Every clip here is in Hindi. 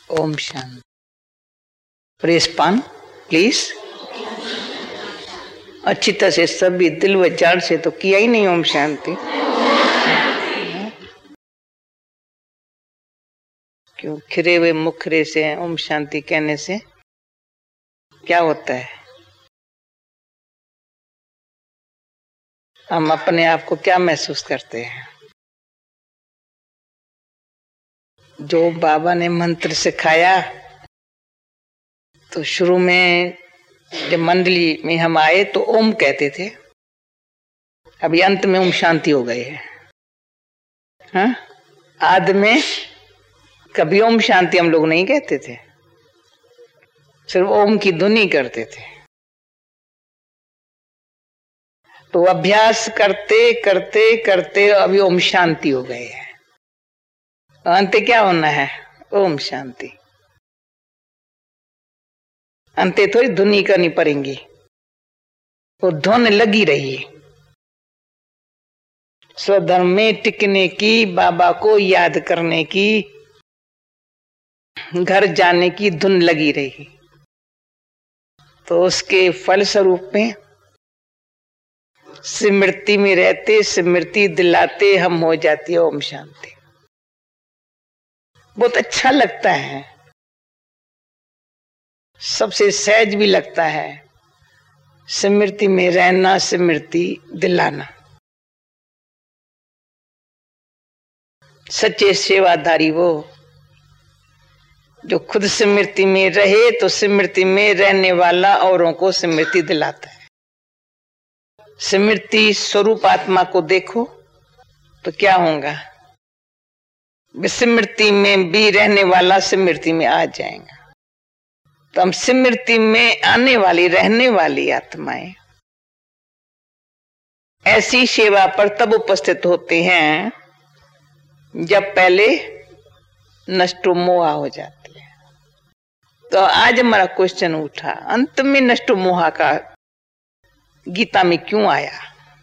ओम शांति। प्रेसपान प्लीज। अच्छी तरह से सभी दिल व जान से तो किया ही नहीं ओम शांति। क्यों खिरे हुए मुखरे से ओम शांति कहने से क्या होता है? हम अपने आप को क्या महसूस करते हैं? जो बाबा ने मंत्र सिखाया तो शुरू में जब मंडली में हम आए तो ओम कहते थे, अभी अंत में ओम शांति हो गए हैं। हाँ? आदि में कभी ओम शांति हम लोग नहीं कहते थे, सिर्फ ओम की धुनी करते थे। तो अभ्यास करते करते करते अभी ओम शांति हो गए हैं। अंत क्या होना है? ओम शांति। अंत थोड़ी धुनी करनी पड़ेगी, वो धुन लगी रही। स्वधर्म में टिकने की, बाबा को याद करने की, घर जाने की धुन लगी रही। तो उसके फल स्वरूप में स्मृति में रहते, स्मृति दिलाते हम हो जाती है ओम शांति। बहुत अच्छा लगता है, सबसे सहज भी लगता है स्मृति में रहना, स्मृति दिलाना। सच्चे सेवाधारी वो जो खुद स्मृति में रहे तो स्मृति में रहने वाला औरों को स्मृति दिलाता है। स्मृति स्वरूप आत्मा को देखो तो क्या होगा? स्मृति में भी रहने वाला स्मृति में आ जाएगा। तो हम स्मृति में आने वाली, रहने वाली आत्माएं ऐसी सेवा पर तब उपस्थित होते हैं जब पहले नष्टो मोहा हो जाती है। तो आज हमारा क्वेश्चन उठा, अंत में नष्टो मोहा का गीता में क्यों आया?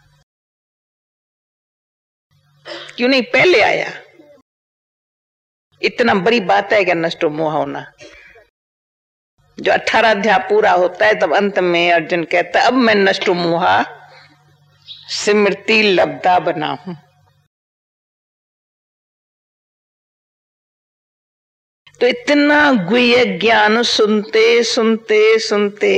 क्यों नहीं पहले आया? इतना बड़ी बात है क्या नष्टो मोहा होना? जो 18 अध्याय पूरा होता है तब अंत में अर्जुन कहता है अब मैं नष्टो मोहा स्मृति लब्धा बना हूं। तो इतना गुह्य ज्ञान सुनते सुनते सुनते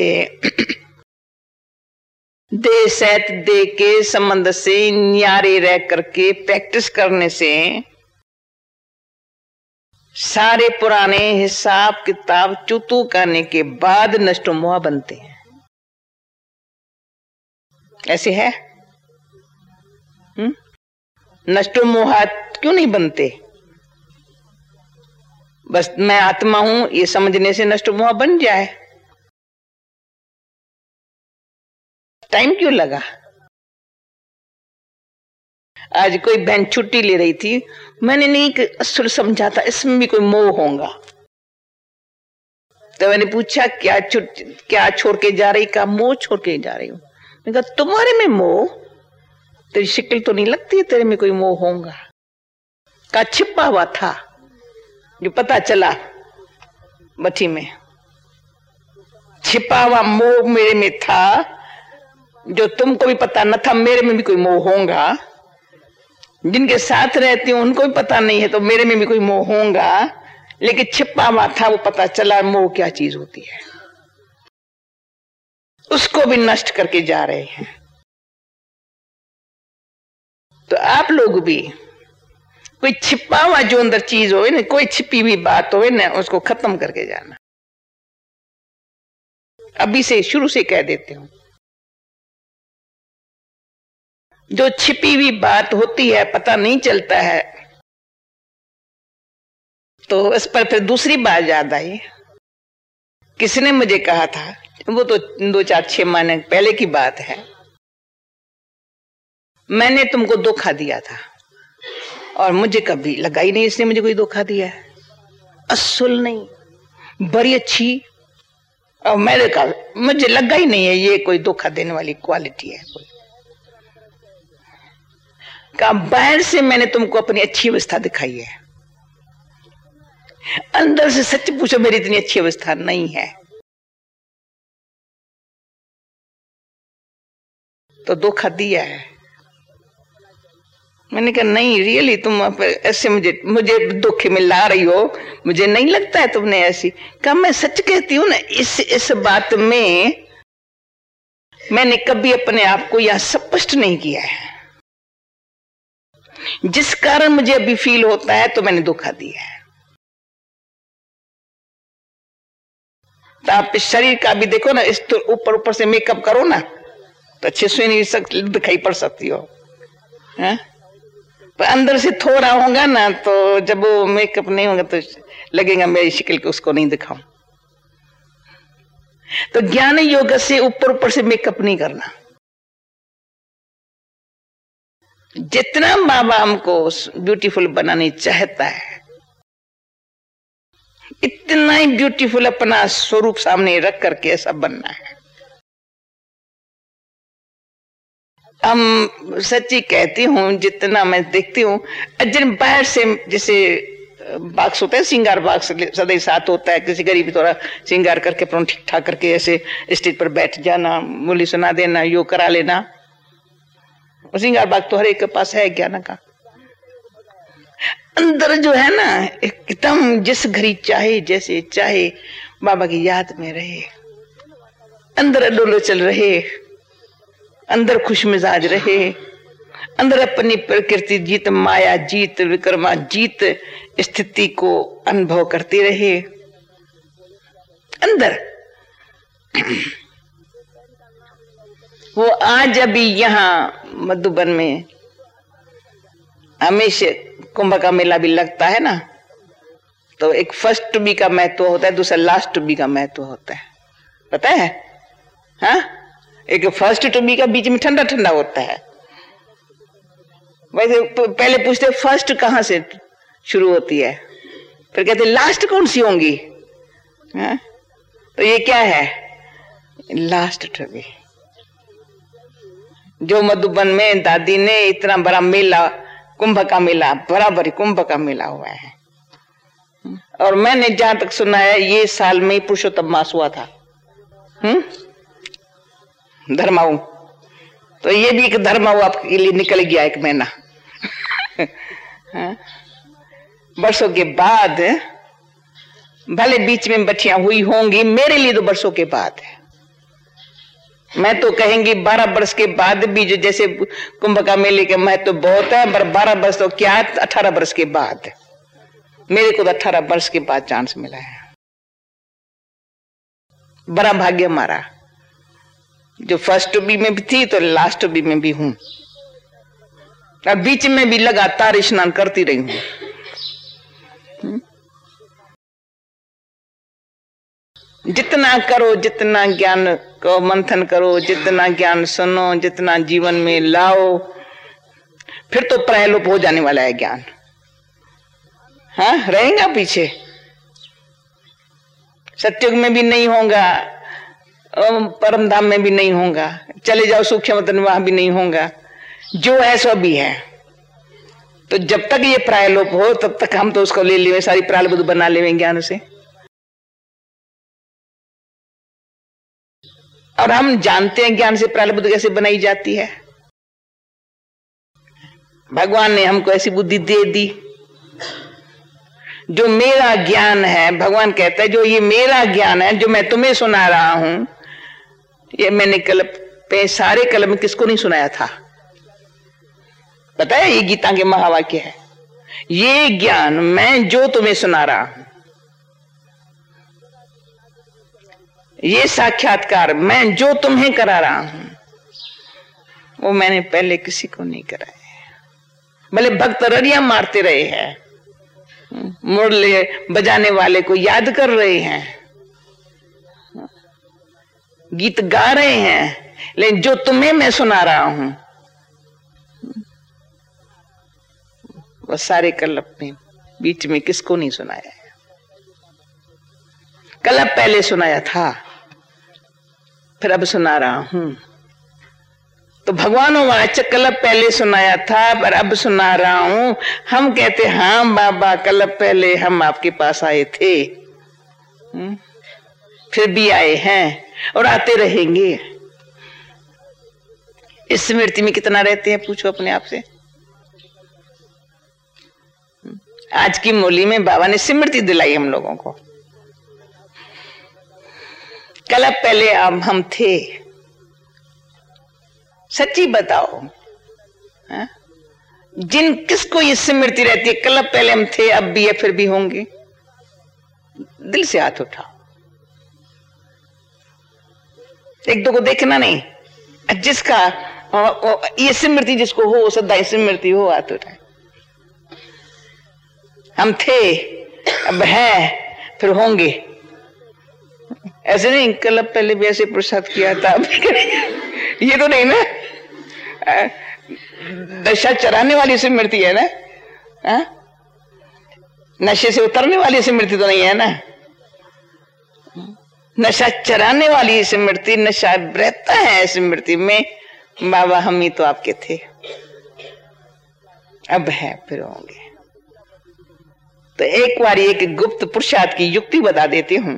दे सहित दे के संबंध से न्यारे रह करके प्रैक्टिस करने से सारे पुराने हिसाब किताब चुतू करने के बाद नष्टो मोहा बनते हैं। ऐसे है? नष्टो मोहा क्यों नहीं बनते? बस मैं आत्मा हूं ये समझने से नष्टो मोहा बन जाए। टाइम क्यों लगा? आज कोई बहन छुट्टी ले रही थी, मैंने नहीं असुर समझा था इसमें भी कोई मोह होगा। तो मैंने पूछा क्या छोड़ के जा रही? का मोह छोड़ के जा रही हूं। मैंने कहा तुम्हारे में मोह? तेरी शक्ल तो नहीं लगती है तेरे में कोई मोह होगा। का छिपा हुआ था जो पता चला बठी में। छिपा हुआ मोह मेरे में था जो तुमको भी पता न था मेरे में भी कोई मोह होगा। जिनके साथ रहती हूं उनको भी पता नहीं है तो मेरे में भी कोई मोह होगा, लेकिन छिपा हुआ था वो पता चला मोह क्या चीज होती है। उसको भी नष्ट करके जा रहे हैं। तो आप लोग भी कोई छिपा हुआ जो अंदर चीज हो ना, कोई छिपी हुई बात हो ना, उसको खत्म करके जाना। अभी से शुरू से कह देते हूं, जो छिपी हुई बात होती है पता नहीं चलता है। तो इस पर फिर दूसरी बात याद आई। किसने मुझे कहा था, वो तो 2-4-6 महीने पहले की बात है, मैंने तुमको धोखा दिया था और मुझे कभी लगा ही नहीं इसने मुझे कोई धोखा दिया है। असल नहीं, बड़ी अच्छी। और मैंने कहा मुझे लगा ही नहीं है ये कोई धोखा देने वाली क्वालिटी है कोई। का बाहर से मैंने तुमको अपनी अच्छी अवस्था दिखाई अंदर से सच पूछो, मेरी इतनी अच्छी अवस्था नहीं है तो धोखा दिया है। मैंने कहा नहीं रियली तुम ऐसे मुझे धोखे में ला रही हो, मुझे नहीं लगता है तुमने ऐसी। कहा मैं सच कहती हूँ ना, इस बात में मैंने कभी अपने आप को यहां स्पष्ट नहीं किया है, जिस कारण मुझे अभी फील होता है तो मैंने धोखा दिया है। तो आप इस शरीर का भी देखो ना, इस तो ऊपर से मेकअप करो ना तो अच्छे से नहीं सकती, दिखाई पड़ सकती हो है? पर अंदर से थोड़ा होगा ना तो जब वो मेकअप नहीं होगा तो लगेगा मेरी शक्ल को उसको नहीं दिखाऊं। तो ज्ञान योग से ऊपर से मेकअप नहीं करना। जितना बाबा हमको ब्यूटीफुल बनाने चाहता है इतना ही ब्यूटीफुल अपना स्वरूप सामने रख करके ऐसा बनना है। हम सच्ची कहती हूँ, जितना मैं देखती हूँ जिन बाहर से जैसे बाक्स होता है, श्रृंगार बाक्स सदैव साथ होता है, किसी गरीब थोड़ा श्रृंगार करके अपना ठीक ठाक करके ऐसे स्टेज पर बैठ जाना, मूली सुना देना, योग करा लेना। श्रृंगार बाग तो हर एक के पास है ज्ञान का। अंदर जो है ना एकदम जिस घड़ी चाहे जैसे चाहे बाबा की याद में रहे, अंदर डोलो चल रहे, अंदर खुश मिजाज रहे, अंदर अपनी प्रकृति जीत, माया जीत, विक्रमा जीत स्थिति को अनुभव करते रहे अंदर। वो आज अभी यहाँ मधुबन में हमेशा कुंभ का मेला भी लगता है ना, तो एक फर्स्ट टुबी का महत्व होता है, दूसरा लास्ट टुबी का महत्व होता है, पता है? हाँ, एक फर्स्ट टुबी का बीच में ठंडा ठंडा होता है। वैसे पहले पूछते फर्स्ट कहाँ से शुरू होती है, फिर कहते लास्ट कौन सी होंगी? हाँ? तो ये क्या है? लास्ट टुबी। जो मधुबन में दादी ने इतना बड़ा मेला, कुंभ का मेला, बराबर कुंभ का मेला हुआ है, और मैंने जहां तक सुना है ये साल में पुरुषोत्तम मास हुआ था, धर्माऊ। तो ये भी एक धर्माऊ आपके लिए निकल गया एक महीना बरसों के बाद, भले बीच में बच्चियां हुई होंगी, मेरे लिए तो बरसों के बाद है। मैं तो कहेंगी 12 वर्ष के बाद भी, जो जैसे कुंभ का मेले का महत्व तो बहुत है, पर 12 वर्ष तो क्या, 18 वर्ष के बाद। मेरे को तो 18 वर्ष के बाद चांस मिला है। बड़ा भाग्य हमारा, जो फर्स्ट टुबी में भी थी तो लास्ट टुबी में भी हूं, और बीच में भी लगातार स्नान करती रही हूं। जितना करो, जितना ज्ञान को मंथन करो, जितना ज्ञान सुनो, जितना जीवन में लाओ, फिर तो प्रायलोप हो जाने वाला है ज्ञान। हाँ, रहेगा पीछे, सत्युग में भी नहीं होगा, परम धाम में भी नहीं होगा, चले जाओ सूक्ष्म वतन वहां भी नहीं होगा, जो है सो भी है। तो जब तक ये प्रायलोप हो तब तक हम तो उसको ले लेंगे, सारी प्रारब्ध बना लेंगे ज्ञान से। और हम जानते हैं ज्ञान से प्रारब्ध कैसे बनाई जाती है। भगवान ने हमको ऐसी बुद्धि दे दी। जो मेरा ज्ञान है, भगवान कहता है जो ये मेरा ज्ञान है, जो मैं तुम्हें सुना रहा हूं, ये मैंने कल पे सारे कलम किसको नहीं सुनाया था? पता है, ये गीता के महावाक्य है। ये ज्ञान मैं जो तुम्हें सुना रहा हूं, ये साक्षात्कार मैं जो तुम्हें करा रहा हूं, वो मैंने पहले किसी को नहीं कराया। भले भक्त रड़ियां मारते रहे हैं, मुरली बजाने वाले को याद कर रहे हैं, गीत गा रहे हैं, लेकिन जो तुम्हें मैं सुना रहा हूं वो सारे कलप में बीच में किसको नहीं सुनाया है। कलप पहले सुनाया था, फिर अब सुना रहा हूं। तो भगवानों वाच कल पहले सुनाया था पर अब सुना रहा हूं। हम कहते हाँ बाबा कल पहले हम आपके पास आए थे, फिर भी आए हैं और आते रहेंगे। इस स्मृति में कितना रहते हैं पूछो अपने आप से। आज की मोली में बाबा ने स्मृति दिलाई हम लोगों को। कल पहले अब हम थे, सच्ची बताओ जिन किसको ये स्मृति रहती है कल पहले हम थे अब भी है फिर भी होंगे, दिल से हाथ उठाओ। एक दो को देखना नहीं, जिसका ये स्मृति जिसको हो सदा स्मृति हो हाथ उठाए। हम थे अब है फिर होंगे, ऐसे नहीं कल पहले भी ऐसे प्रसाद किया था अब ये तो नहीं ना। नशा चराने वाली स्मृति है ना, नशे से उतरने वाली स्मृति तो नहीं है ना। नशा चराने वाली स्मृति, नशा रहता है स्मृति में। बाबा हम ही तो आपके थे, अब है फिर होंगे। तो एक बार एक गुप्त पुरुषार्थ की युक्ति बता देती हूं।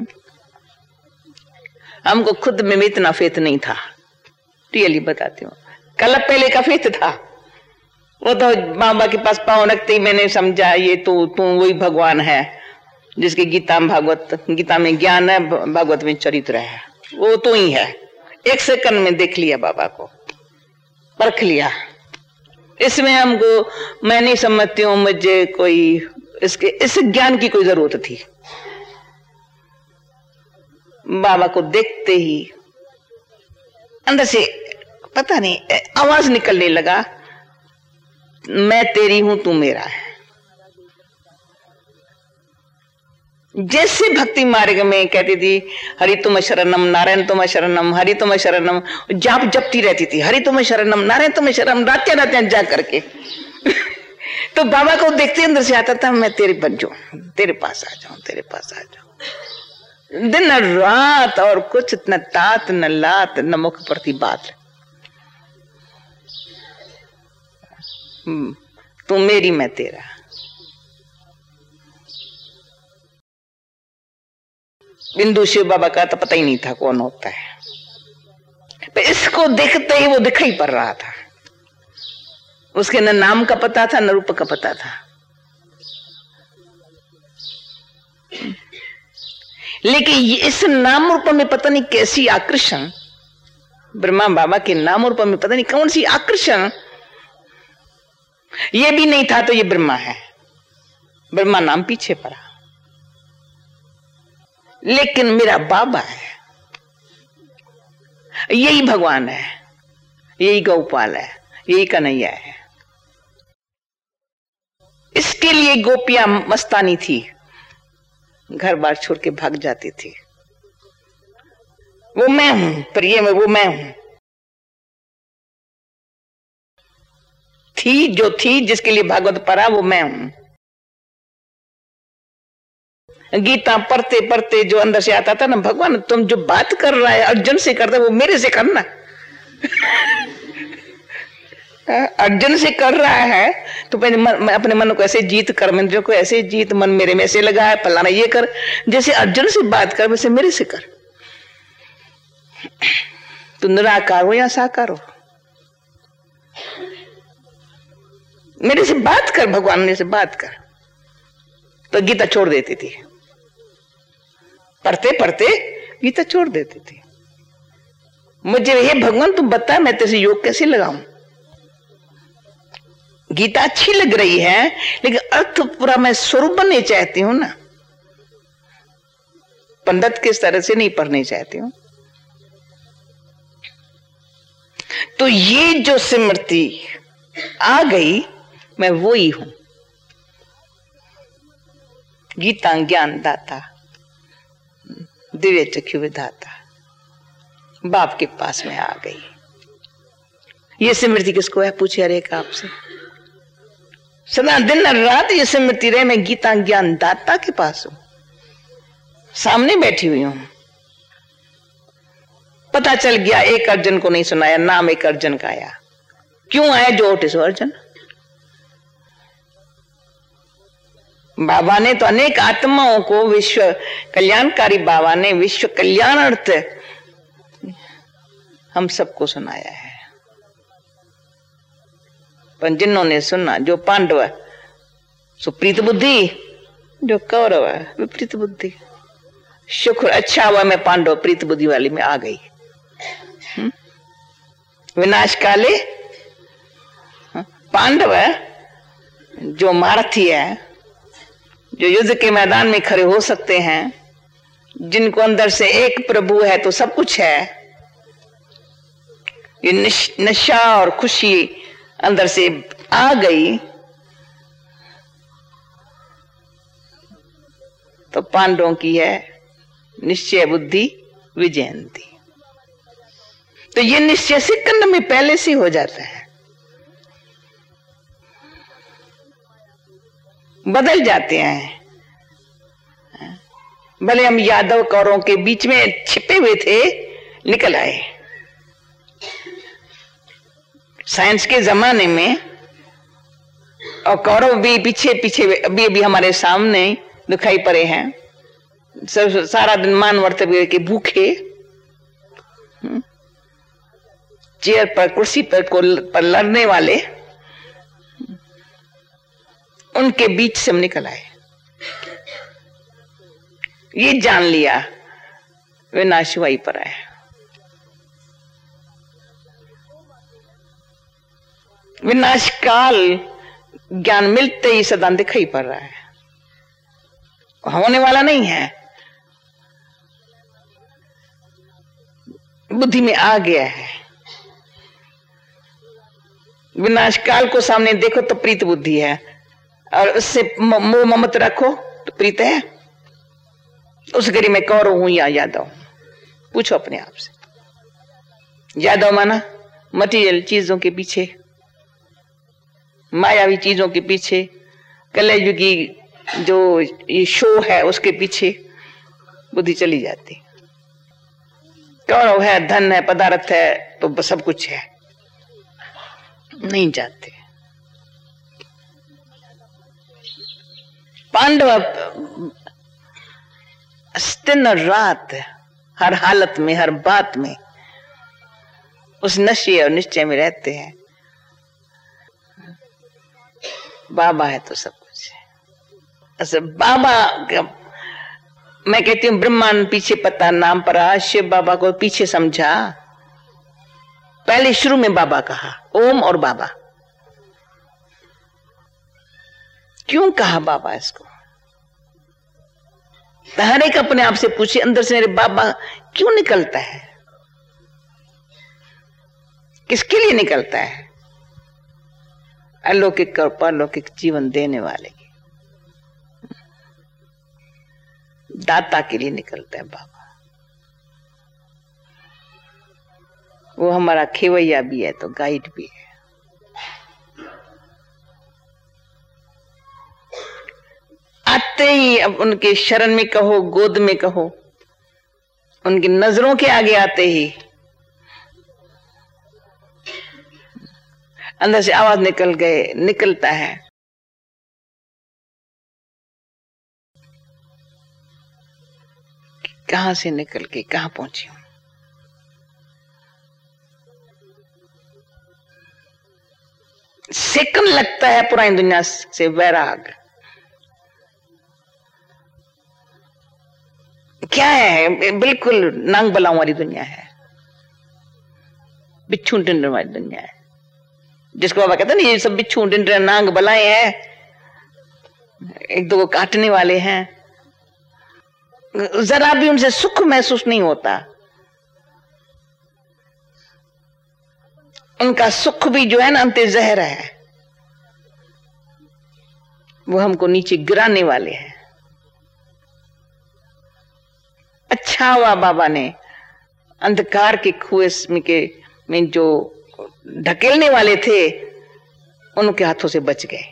हमको खुद में इतना फेथ नहीं था, रियली बताती हूँ। कल पहले का फेथ था, वो तो बाबा के पास पांव रखते ही मैंने समझा ये तो तू वही भगवान है जिसके गीता में ज्ञान है, भागवत में चरित्र है, वो तो ही है। एक सेकंड में देख लिया बाबा को, परख लिया। इसमें हमको मैं नहीं समझती हूँ मुझे कोई इस ज्ञान की कोई जरूरत थी। बाबा को देखते ही अंदर से पता नहीं आवाज निकलने लगा, मैं तेरी हूं तू मेरा है। जैसे भक्ति मार्ग में कहती थी हरि तुम शरणम नारायण तुम शरणम, हरि तुम शरणम, जाप जपती रहती थी हरि तुम शरणम नारायण तुम शरणम, रात्या जा करके तो बाबा को देखते अंदर से आता था मैं तेरे बन जाऊं, तेरे पास आ जाऊं, तेरे पास आ जाऊं। दिन रात और कुछ न तात न लात न मुख प्रति बात, तू मेरी मैं तेरा। बिंदु शिव बाबा का तो पता ही नहीं था कौन होता है, पर इसको देखते ही वो दिखाई पड़ रहा था। उसके न नाम का पता था न रूप का पता था, लेकिन इस नाम रूप में पता नहीं कैसी आकर्षण, ब्रह्मा बाबा के नाम रूप में पता नहीं कौन सी आकर्षण। ये भी नहीं था तो ये ब्रह्मा है, ब्रह्मा नाम पीछे पड़ा, लेकिन मेरा बाबा है, यही भगवान है, यही गौपाल है, यही कन्हैया है। इसके लिए गोपियां मस्तानी थी, घर बार छोड़ के भाग जाती थी। वो मैं हूं, प्रिय में वो मैं हूं, थी जो थी जिसके लिए भागवत पढ़ा वो मैं हूं। गीता पढ़ते पढ़ते जो अंदर से आता था ना, भगवान तुम जो बात कर रहा है अर्जुन से करता है वो मेरे से करना अर्जुन से कर रहा है तो मैं अपने मन को ऐसे जीत कर, मंदिरों को ऐसे जीत, मन मेरे में ऐसे लगा है, फलाना ये कर, जैसे अर्जुन से बात कर वैसे मेरे से कर। तू निराकार हो या साकार हो, मेरे से बात कर, भगवान मेरे से बात कर। तो गीता छोड़ देती थी, पढ़ते पढ़ते गीता छोड़ देती थी। मुझे ये भगवान तुम बता मैं तेरे से योग कैसे लगाऊं। गीता अच्छी लग रही है लेकिन अर्थ पूरा मैं स्वरूप बनने चाहती हूं ना, पंडित किस तरह से नहीं पढ़ने चाहती हूं। तो ये जो स्मृति आ गई मैं वो ही हूं, गीता ज्ञान दाता, दिव्य चक्षु विधाता, बाप के पास में आ गई। ये स्मृति किसको है पूछे हर एक आपसे। सदा दिन रात ये स्मृति रहे मैं गीता ज्ञान दाता के पास हूं, सामने बैठी हुई हूं। पता चल गया एक अर्जुन को नहीं सुनाया, नाम एक अर्जुन का आया। क्यों आए ज्योतिष अर्जुन? बाबा ने तो अनेक आत्माओं को विश्व कल्याणकारी बाबा ने विश्व कल्याणार्थ हम सबको सुनाया है। पर जिन्होंने सुना, जो पांडव सुप्रीत बुद्धि, जो कौरव विपरीत बुद्धि। शुक्र अच्छा हुआ मैं पांडव प्रीत बुद्धि वाली में आ गई। विनाश काले पांडव जो महारथी है, जो युद्ध के मैदान में खड़े हो सकते हैं, जिनको अंदर से एक प्रभु है तो सब कुछ है। ये नशा और खुशी अंदर से आ गई तो पांडवों की है निश्चय बुद्धि विजयंती। तो ये निश्चय सेकंड में पहले से हो जाता है, बदल जाते हैं। भले हम यादव कौरों के बीच में छिपे हुए थे, निकल आए। साइंस के जमाने में और कौरव भी पीछे पीछे अभी अभी हमारे सामने दिखाई पड़े हैं। सब सारा दिन मान वर्तव्य के भूखे, चेयर पर कुर्सी पर लड़ने वाले, उनके बीच से हम निकल आए। ये जान लिया विनाश वही पर है। विनाश काल ज्ञान मिलते ही सदा दिखाई पड़ रहा है, होने वाला नहीं है, बुद्धि में आ गया है। विनाश काल को सामने देखो तो प्रीत बुद्धि है, और उससे मोह ममत रखो तो प्रीत है। उस घड़ी में कौरव हूं या यादव? पूछो अपने आप से। यादव माना मटीरियल चीजों के पीछे, मायावी चीजों के पीछे, कलयुगी जो ये शो है उसके पीछे बुद्धि चली जाती। कौरव है, धन है, पदार्थ है तो सब कुछ है, नहीं जाते। पांडव दिन और रात हर हालत में, हर बात में उस नशे और निश्चय में रहते हैं। बाबा है तो सब कुछ है। अच्छा, बाबा मैं कहती हूँ ब्रह्मांड पीछे पता नाम पड़ा, शिव बाबा को पीछे समझा। पहले शुरू में बाबा कहा, ओम और बाबा। क्यों कहा बाबा इसको? तो हर एक अपने आप से पूछे, अंदर से मेरे बाबा क्यों निकलता है, किसके लिए निकलता है? अलौकिक और परलौकिक जीवन देने वाले की, दाता के लिए निकलता है बाबा। वो हमारा खेवैया भी है तो गाइड भी है। आते ही अब उनके शरण में कहो, गोद में कहो, उनकी नजरों के आगे आते ही अंदर से आवाज निकलता है, कहां से निकल के कहां पहुंची हूं। सेकंड लगता है पुरानी दुनिया से वैराग। क्या है? बिल्कुल नांग बलाओं वाली दुनिया है, बिच्छू टिंडर वाली दुनिया है, जिसको बाबा कहते हैं ना, ये सब बिच्छू टिंडर नांग बलाए हैं, एक दो को काटने वाले हैं। जरा भी उनसे सुख महसूस नहीं होता। उनका सुख भी जो है ना अंते जहर है, वो हमको नीचे गिराने वाले हैं। अच्छा हुआ बाबा ने अंधकार के कुएं में जो ढकेलने वाले थे उनके हाथों से बच गए।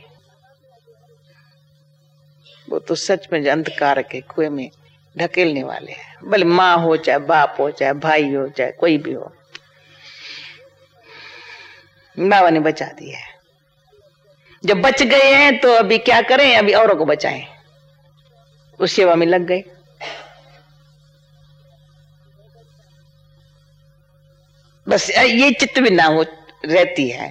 वो तो सच में अंधकार के कुएं में ढकेलने वाले हैं, भले माँ हो, चाहे बाप हो, चाहे भाई हो, चाहे कोई भी हो। बाबा ने बचा दिया है। जब बच गए हैं तो अभी क्या करें, अभी औरों को बचाएं, उस सेवा में लग गए। बस ये चित्त भी ना हो रहती है।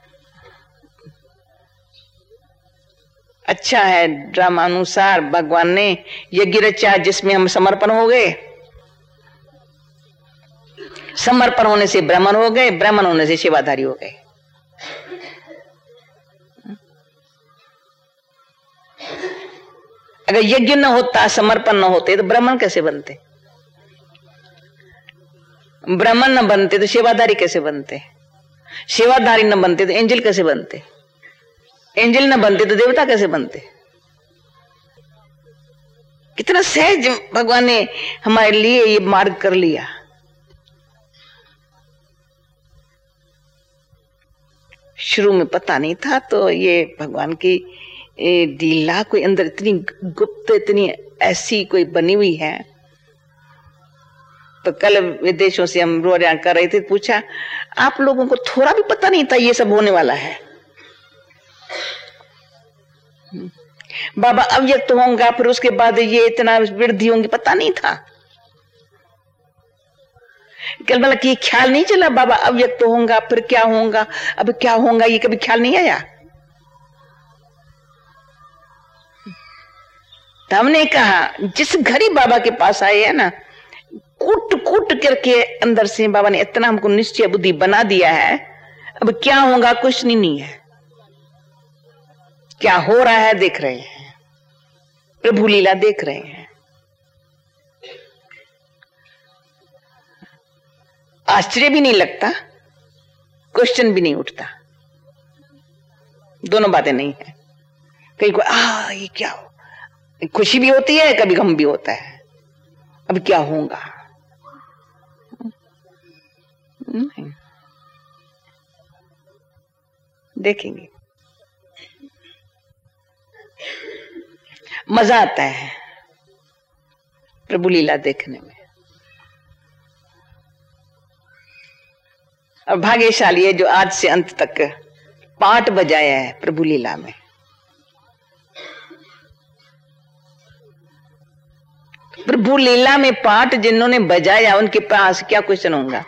अच्छा है, ड्रामानुसार भगवान ने यज्ञ रचा जिसमें हम समर्पण हो गए, समर्पण होने से ब्राह्मण हो गए, ब्राह्मण होने से सेवाधारी हो गए। अगर यज्ञ न होता, समर्पण न होते तो ब्राह्मण कैसे बनते, ब्राह्मण न बनते तो सेवाधारी कैसे बनते, सेवाधारी न बनते तो एंजल कैसे बनते, एंजल न बनते तो देवता कैसे बनते। कितना सहज भगवान ने हमारे लिए ये मार्ग कर लिया। शुरू में पता नहीं था, तो ये भगवान की लीला कोई अंदर इतनी गुप्त, इतनी ऐसी कोई बनी हुई है। तो कल विदेशों से हम रोज़ाना कर रहे थे, पूछा आप लोगों को थोड़ा भी पता नहीं था ये सब होने वाला है। बाबा अव्यक्त होगा, फिर उसके बाद ये इतना वृद्धि होंगी, पता नहीं था। कल मतलब कि ख्याल नहीं चला बाबा अव्यक्त होगा फिर क्या होगा, अब क्या होगा, ये कभी ख्याल नहीं आया। तो हमने कहा जिस घड़ी बाबा के पास आए है ना, कूट कूट करके अंदर से बाबा ने इतना हमको निश्चय बुद्धि बना दिया है, अब क्या होगा कुछ नहीं है, क्या हो रहा है देख रहे हैं, प्रभु लीला देख रहे हैं। आश्चर्य भी नहीं लगता, क्वेश्चन भी नहीं उठता, दोनों बातें नहीं है। कहीं को ये क्या हो, खुशी भी होती है, कभी गम भी होता है, अब क्या होगा। नहीं देखेंगे, मजा आता है प्रभु लीला देखने में। और भाग्यशाली है जो आज से अंत तक पाठ बजाया है प्रभु लीला में। प्रभु लीला में पाठ जिन्होंने बजाया उनके पास क्या क्वेश्चन होगा।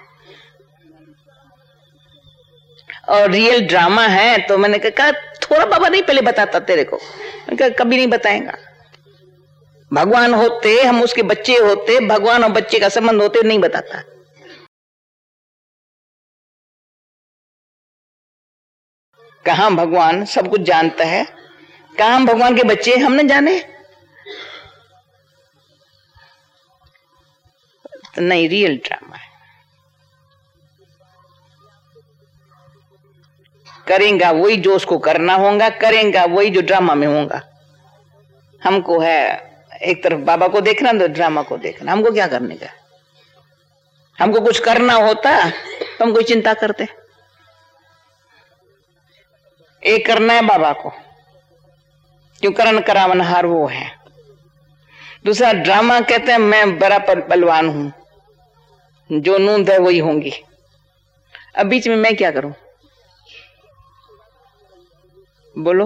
और रियल ड्रामा है तो मैंने कहा थोड़ा बाबा नहीं पहले बताता तेरे को, मैंने कहा कभी नहीं बताएगा। भगवान होते, हम उसके बच्चे होते, भगवान और बच्चे का संबंध होते, नहीं बताता। कहां भगवान सब कुछ जानता है, कहां हम भगवान के बच्चे हम न जाने। तो नहीं, रियल ड्रामा है। करेगा वही जो उसको करना होगा, करेगा वही जो ड्रामा में होगा। हमको है एक तरफ बाबा को देखना तो ड्रामा को देखना, हमको क्या करने का। हमको कुछ करना होता तो हम कोई चिंता करते। एक करना है बाबा को, क्यों करण करावनहार वो है। दूसरा ड्रामा कहते हैं मैं बड़ा बलवान हूं, जो नूंद है वही होंगी। अब बीच में मैं क्या करूं, बोलो।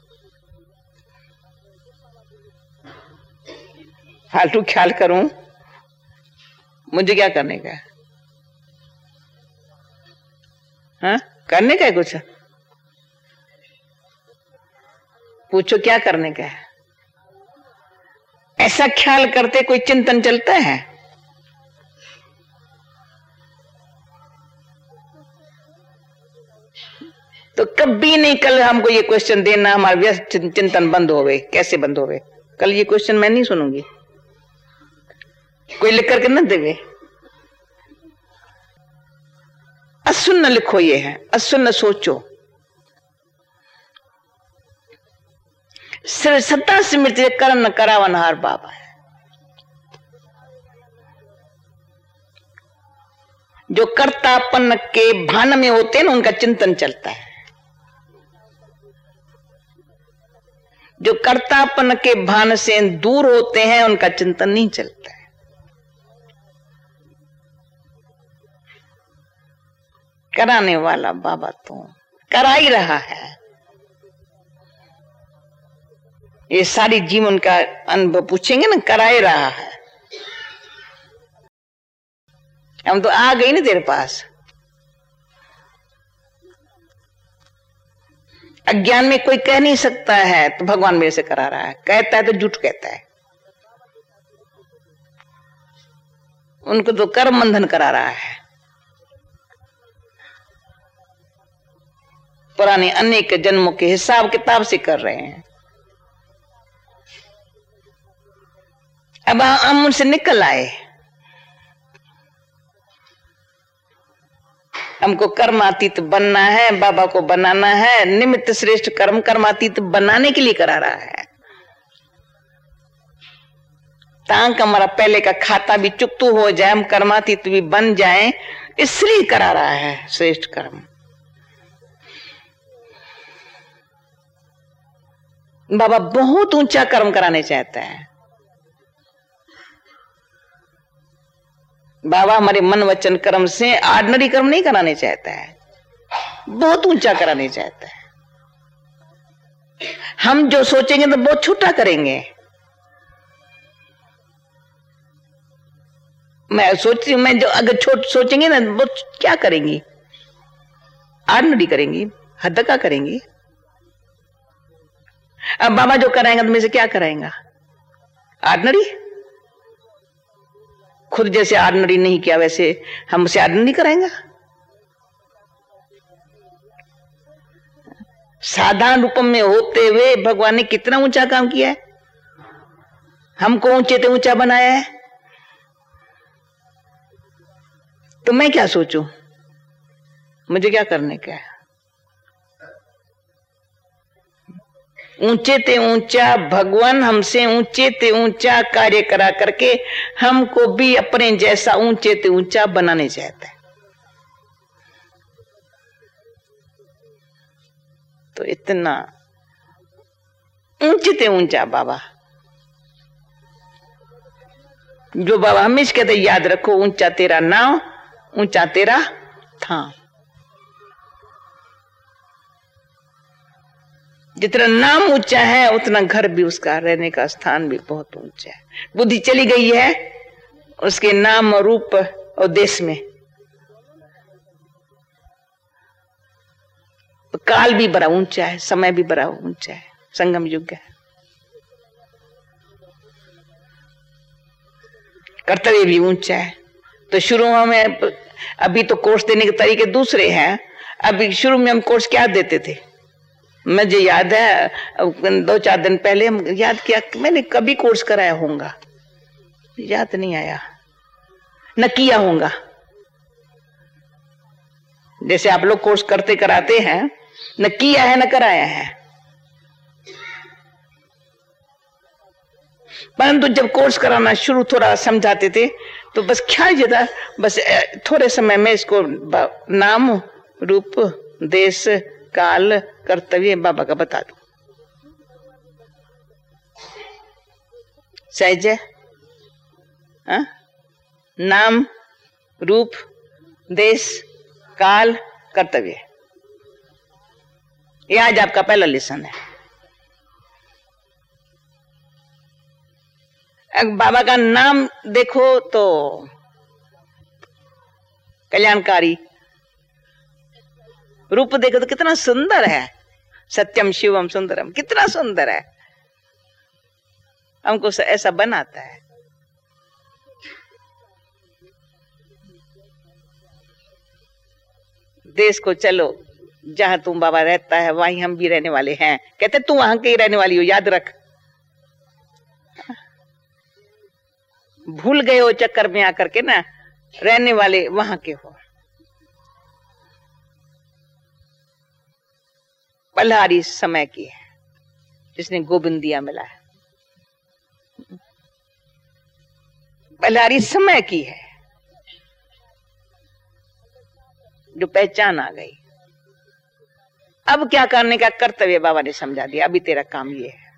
फालतू ख्याल करूं, मुझे क्या करने का है? हाँ? करने का है कुछ? पूछो क्या करने का है? ऐसा ख्याल करते कोई चिंतन चलता है? तो कभी नहीं कल हमको ये क्वेश्चन देना, हमारा व्यस्त चिंतन बंद होवे। कैसे बंद होवे? कल ये क्वेश्चन मैं नहीं सुनूंगी, कोई लिख करके न देवे। असुन्न लिखो, ये है असुन्न सोचो। सत्ता स्मृति करण करावनहार बाबा है। जो कर्तापन के भान में होते हैं ना, उनका चिंतन चलता है। जो कर्तापन के भान से दूर होते हैं उनका चिंतन नहीं चलता है। कराने वाला बाबा तो करा ही रहा है। ये सारी जीवन का अनुभव पूछेंगे ना, करा ही रहा है। हम तो आ गई ना तेरे पास। अज्ञान में कोई कह नहीं सकता है तो भगवान मेरे से करा रहा है, कहता है तो झूठ कहता है। उनको तो कर्म बंधन करा रहा है, पुराने अनेक जन्मों के हिसाब किताब से कर रहे हैं। अब हम उनसे निकल आए। हमको कर्मातीत बनना है, बाबा को बनाना है। निमित्त श्रेष्ठ कर्म कर्मातीत बनाने के लिए करा रहा है, ताकि हमारा पहले का खाता भी चुकतू हो जाए, हम कर्मातीत भी बन जाएं, इसलिए करा रहा है श्रेष्ठ कर्म। बाबा बहुत ऊंचा कर्म कराने चाहता है। बाबा हमारे मन वचन कर्म से ऑर्डिनरी कर्म नहीं कराने चाहता है, बहुत ऊंचा कराने चाहता है। हम जो सोचेंगे तो बहुत छोटा करेंगे। मैं सोचती हूं, मैं जो अगर छोट सोचेंगे ना बहुत क्या करेंगी, ऑर्डिनरी करेंगी, हद का करेंगी। अब बाबा जो कराएंगे तो मेरे से क्या कराएगा, ऑर्डिनरी। खुद जैसे ऑर्डिनरी नहीं किया वैसे हमसे ऑर्डिनरी कराएंगा। साधारण रूप में होते हुए भगवान ने कितना ऊंचा काम किया है, हमको ऊंचे से ऊंचा बनाया है। तो मैं क्या सोचूं, मुझे क्या करने का है। ऊंचे ते ऊंचा भगवान हमसे ऊंचे ते ऊंचा कार्य करा करके हमको भी अपने जैसा ऊंचे ते ऊंचा बनाने चाहता है। तो इतना ऊंचे ते ऊंचा बाबा, जो बाबा हमेशा कहते याद रखो, ऊंचा तेरा नाम ऊंचा तेरा थाम। जितना नाम ऊंचा है उतना घर भी उसका, रहने का स्थान भी बहुत ऊंचा है। बुद्धि चली गई है उसके नाम और रूप और देश में, तो काल भी बड़ा ऊंचा है, समय भी बड़ा ऊंचा है, संगम युग है। कर्तव्य भी ऊंचा है। तो शुरू में अभी तो कोर्स देने के तरीके दूसरे हैं। अभी शुरू में हम कोर्स क्या देते थे, मुझे याद है 2-4 दिन पहले हम याद किया, मैंने कभी कोर्स कराया होगा, याद नहीं आया, न किया होगा। जैसे आप लोग कोर्स करते कराते हैं, न किया है न कराया है। परंतु जब कोर्स कराना शुरू थोड़ा समझाते थे तो बस ख्याल ये था, बस थोड़े समय में इसको नाम रूप देश काल कर्तव्य बाबा का बता दो। सहज है, नाम रूप देश काल कर्तव्य, ये आज आपका पहला लेसन है। बाबा का नाम देखो तो कल्याणकारी, रूप देखो तो कितना सुंदर है, सत्यम शिवम सुंदरम, कितना सुंदर है, हमको ऐसा बनाता है। देश को चलो, जहां तुम बाबा रहता है वहीं हम भी रहने वाले हैं। कहते तू वहां के ही रहने वाली हो, याद रख। भूल गए हो चक्कर में आकर के ना, रहने वाले वहां के हो। पल्हारी समय की है जिसने गोविंद दिया मिला है, पल्हारी समय की है जो पहचान आ गई। अब क्या करने का कर्तव्य बाबा ने समझा दिया, अभी तेरा काम ये है,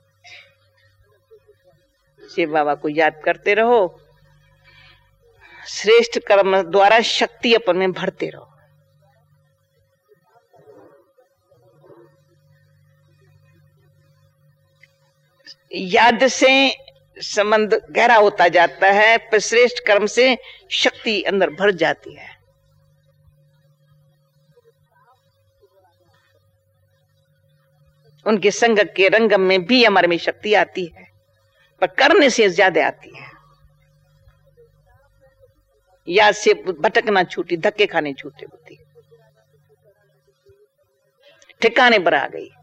शिव बाबा को याद करते रहो, श्रेष्ठ कर्म द्वारा शक्ति अपन में भरते रहो। याद से संबंध गहरा होता जाता है, पर श्रेष्ठ कर्म से शक्ति अंदर भर जाती है। उनके संग के रंगम में भी हमारे में शक्ति आती है, पर करने से ज्यादा आती है। याद से भटकना छूटी, धक्के खाने छूटे, बुद्धि ठिकाने पर आ गई।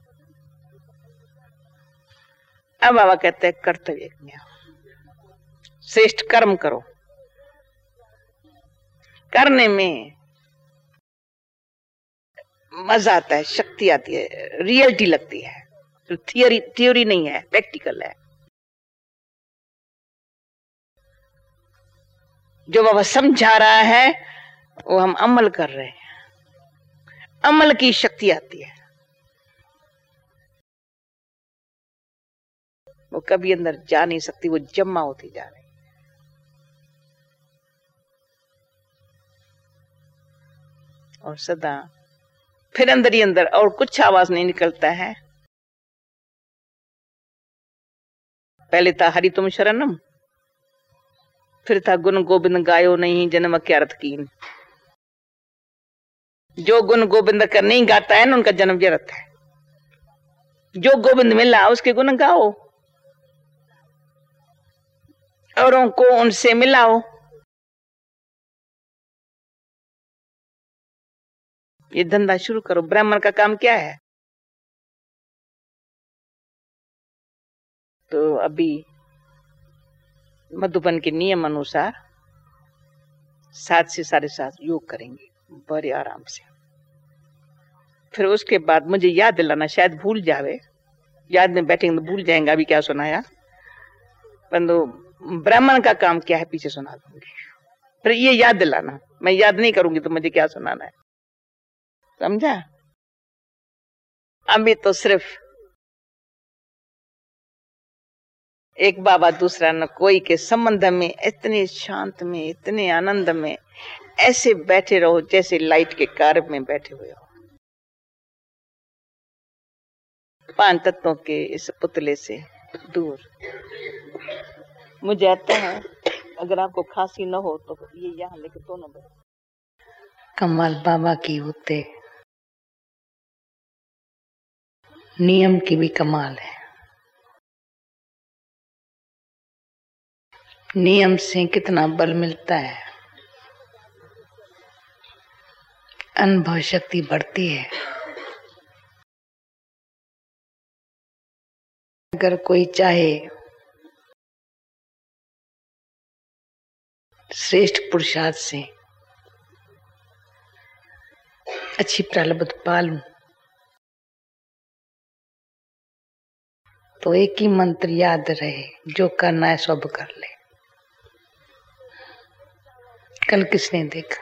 अब बाबा कहते हैं कर्तव्य ज्ञ, श्रेष्ठ कर्म करो। करने में मजा आता है, शक्ति आती है, रियलिटी लगती है। तो थियोरी नहीं है, प्रैक्टिकल है। जो बाबा समझा रहा है वो हम अमल कर रहे हैं, अमल की शक्ति आती है। वो कभी अंदर जा नहीं सकती, वो जमा होती जा रही। और सदा फिर अंदर ही अंदर और कुछ आवाज नहीं निकलता है। पहले था हरि तुम शरणम, फिर था गुण गोविंद गायो नहीं जन्म के अर्थ कीन। जो गुण गोविंद का नहीं गाता है ना, उनका जन्म व्यर्थ है। जो गोविंद मिला उसके गुण गाओ, औरों को उनसे मिलाओ। ये धंधा शुरू करो। ब्राह्मण का काम क्या है? तो अभी मधुबन के नियम अनुसार 7 से 7:30 योग करेंगे बड़े आराम से। फिर उसके बाद मुझे याद दिलाना, शायद भूल जावे, याद में बैठेंगे तो भूल जाएंगे अभी क्या सुनाया। परंतु ब्राह्मण का काम क्या है पीछे सुना दूंगी। फिर ये याद दिलाना, मैं याद नहीं करूंगी तो मुझे क्या सुनाना है, समझा? अभी तो सिर्फ एक बाबा दूसरा न कोई के संबंध में इतने शांत में, इतने आनंद में ऐसे बैठे रहो जैसे लाइट के कार में बैठे हुए हो, 5 तत्वों के इस पुतले से दूर। मुझे आता है, अगर आपको खांसी न हो तो ये यहाँ लेके दोनों कमाल बाबा की होते, नियम की भी कमाल है। नियम से कितना बल मिलता है, अनुभव शक्ति बढ़ती है। अगर कोई चाहे श्रेष्ठ पुरुषार्थ से अच्छी प्रारब्ध पालूं तो एक ही मंत्र याद रहे, जो करना है सब कर ले। कल किसने देखा?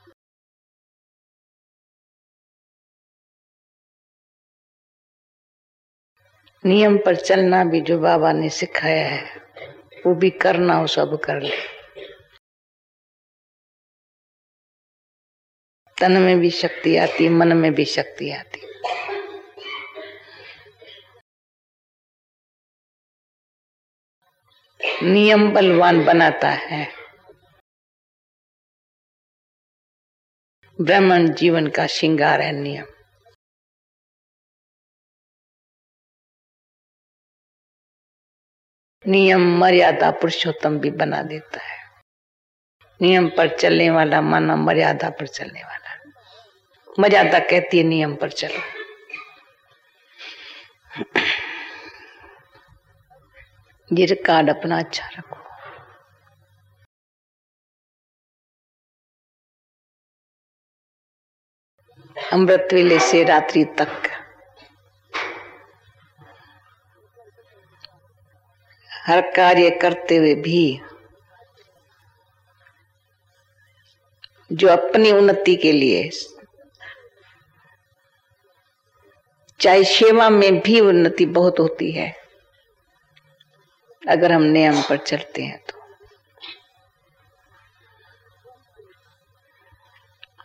नियम पर चलना भी जो बाबा ने सिखाया है, वो भी करना हो सब कर ले। तन में भी शक्ति आती, मन में भी शक्ति आती। नियम बलवान बनाता है। ब्राह्मण जीवन का श्रृंगार है नियम। नियम मर्यादा पुरुषोत्तम भी बना देता है। नियम पर चलने वाला माना मर्यादा पर चलने वाला। मर्यादा कहती है नियम पर चलो। ये रिकॉर्ड अपना अच्छा रखो। अमृत वेले से रात्रि तक हर कार्य करते हुए भी जो अपनी उन्नति के लिए, चाहे सेवा में भी उन्नति बहुत होती है अगर हम नियम पर चलते हैं तो।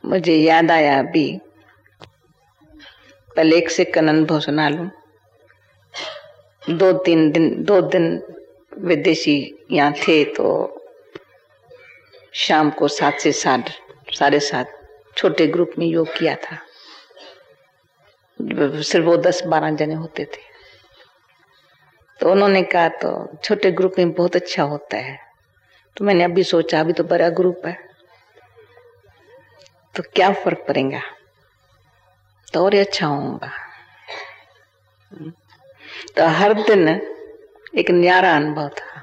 मुझे याद आया अभी, पहले एक सेकंड अनुभव सुना लूं। 2 दिन विदेशी यहाँ थे, तो शाम को 7 से 7:30 छोटे ग्रुप में योग किया था। सिर्फ वो 10-12 जने होते थे। तो उन्होंने कहा तो छोटे ग्रुप में बहुत अच्छा होता है। तो मैंने अभी सोचा अभी तो बड़ा ग्रुप है तो क्या फर्क पड़ेगा, तो और अच्छा होगा। तो हर दिन एक न्यारा अनुभव था।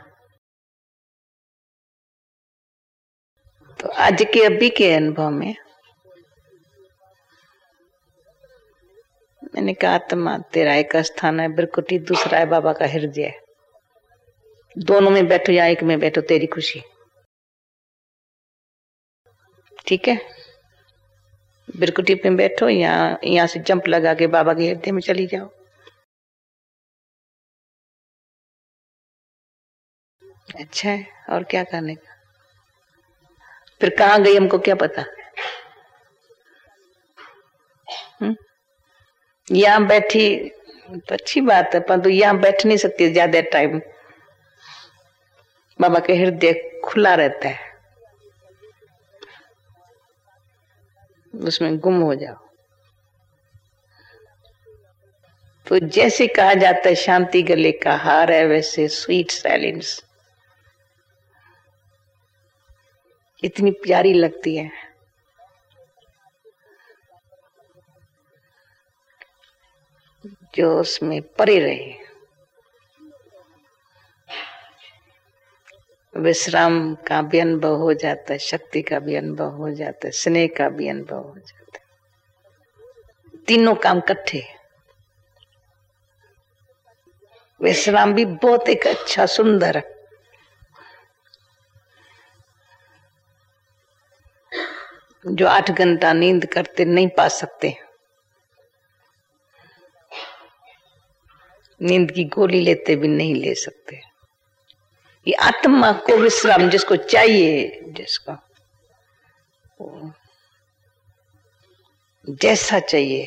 तो आज के अभी के अनुभव में मैंने कहा आत्मा तेरा एक स्थान है बिरकुटी, दूसरा है बाबा का हृदय। दोनों में बैठो या एक में बैठो, तेरी खुशी। ठीक है, बिरकुटी पे बैठो या यहाँ से जंप लगा के बाबा के हृदय में चली जाओ। अच्छा है, और क्या करने का। फिर कहाँ गई हमको क्या पता। यहाँ बैठी तो अच्छी बात है, परंतु यहाँ बैठ नहीं सकती ज्यादा टाइम। बाबा के हृदय खुला रहता है, उसमें गुम हो जाओ। तो जैसे कहा जाता है शांति गले का हार है, वैसे स्वीट साइलेंस इतनी प्यारी लगती है। जो उसमें परे रहे, विश्राम का भी अनुभव हो जाता है, शक्ति का भी अनुभव हो जाता है, स्नेह का भी अनुभव हो जाता है। तीनों काम इकट्ठे। विश्राम भी बहुत एक अच्छा सुंदर, जो 8 घंटा नींद करते नहीं पा सकते, नींद की गोली लेते भी नहीं ले सकते। ये आत्मा को विश्राम जिसको चाहिए, जिसको जैसा चाहिए,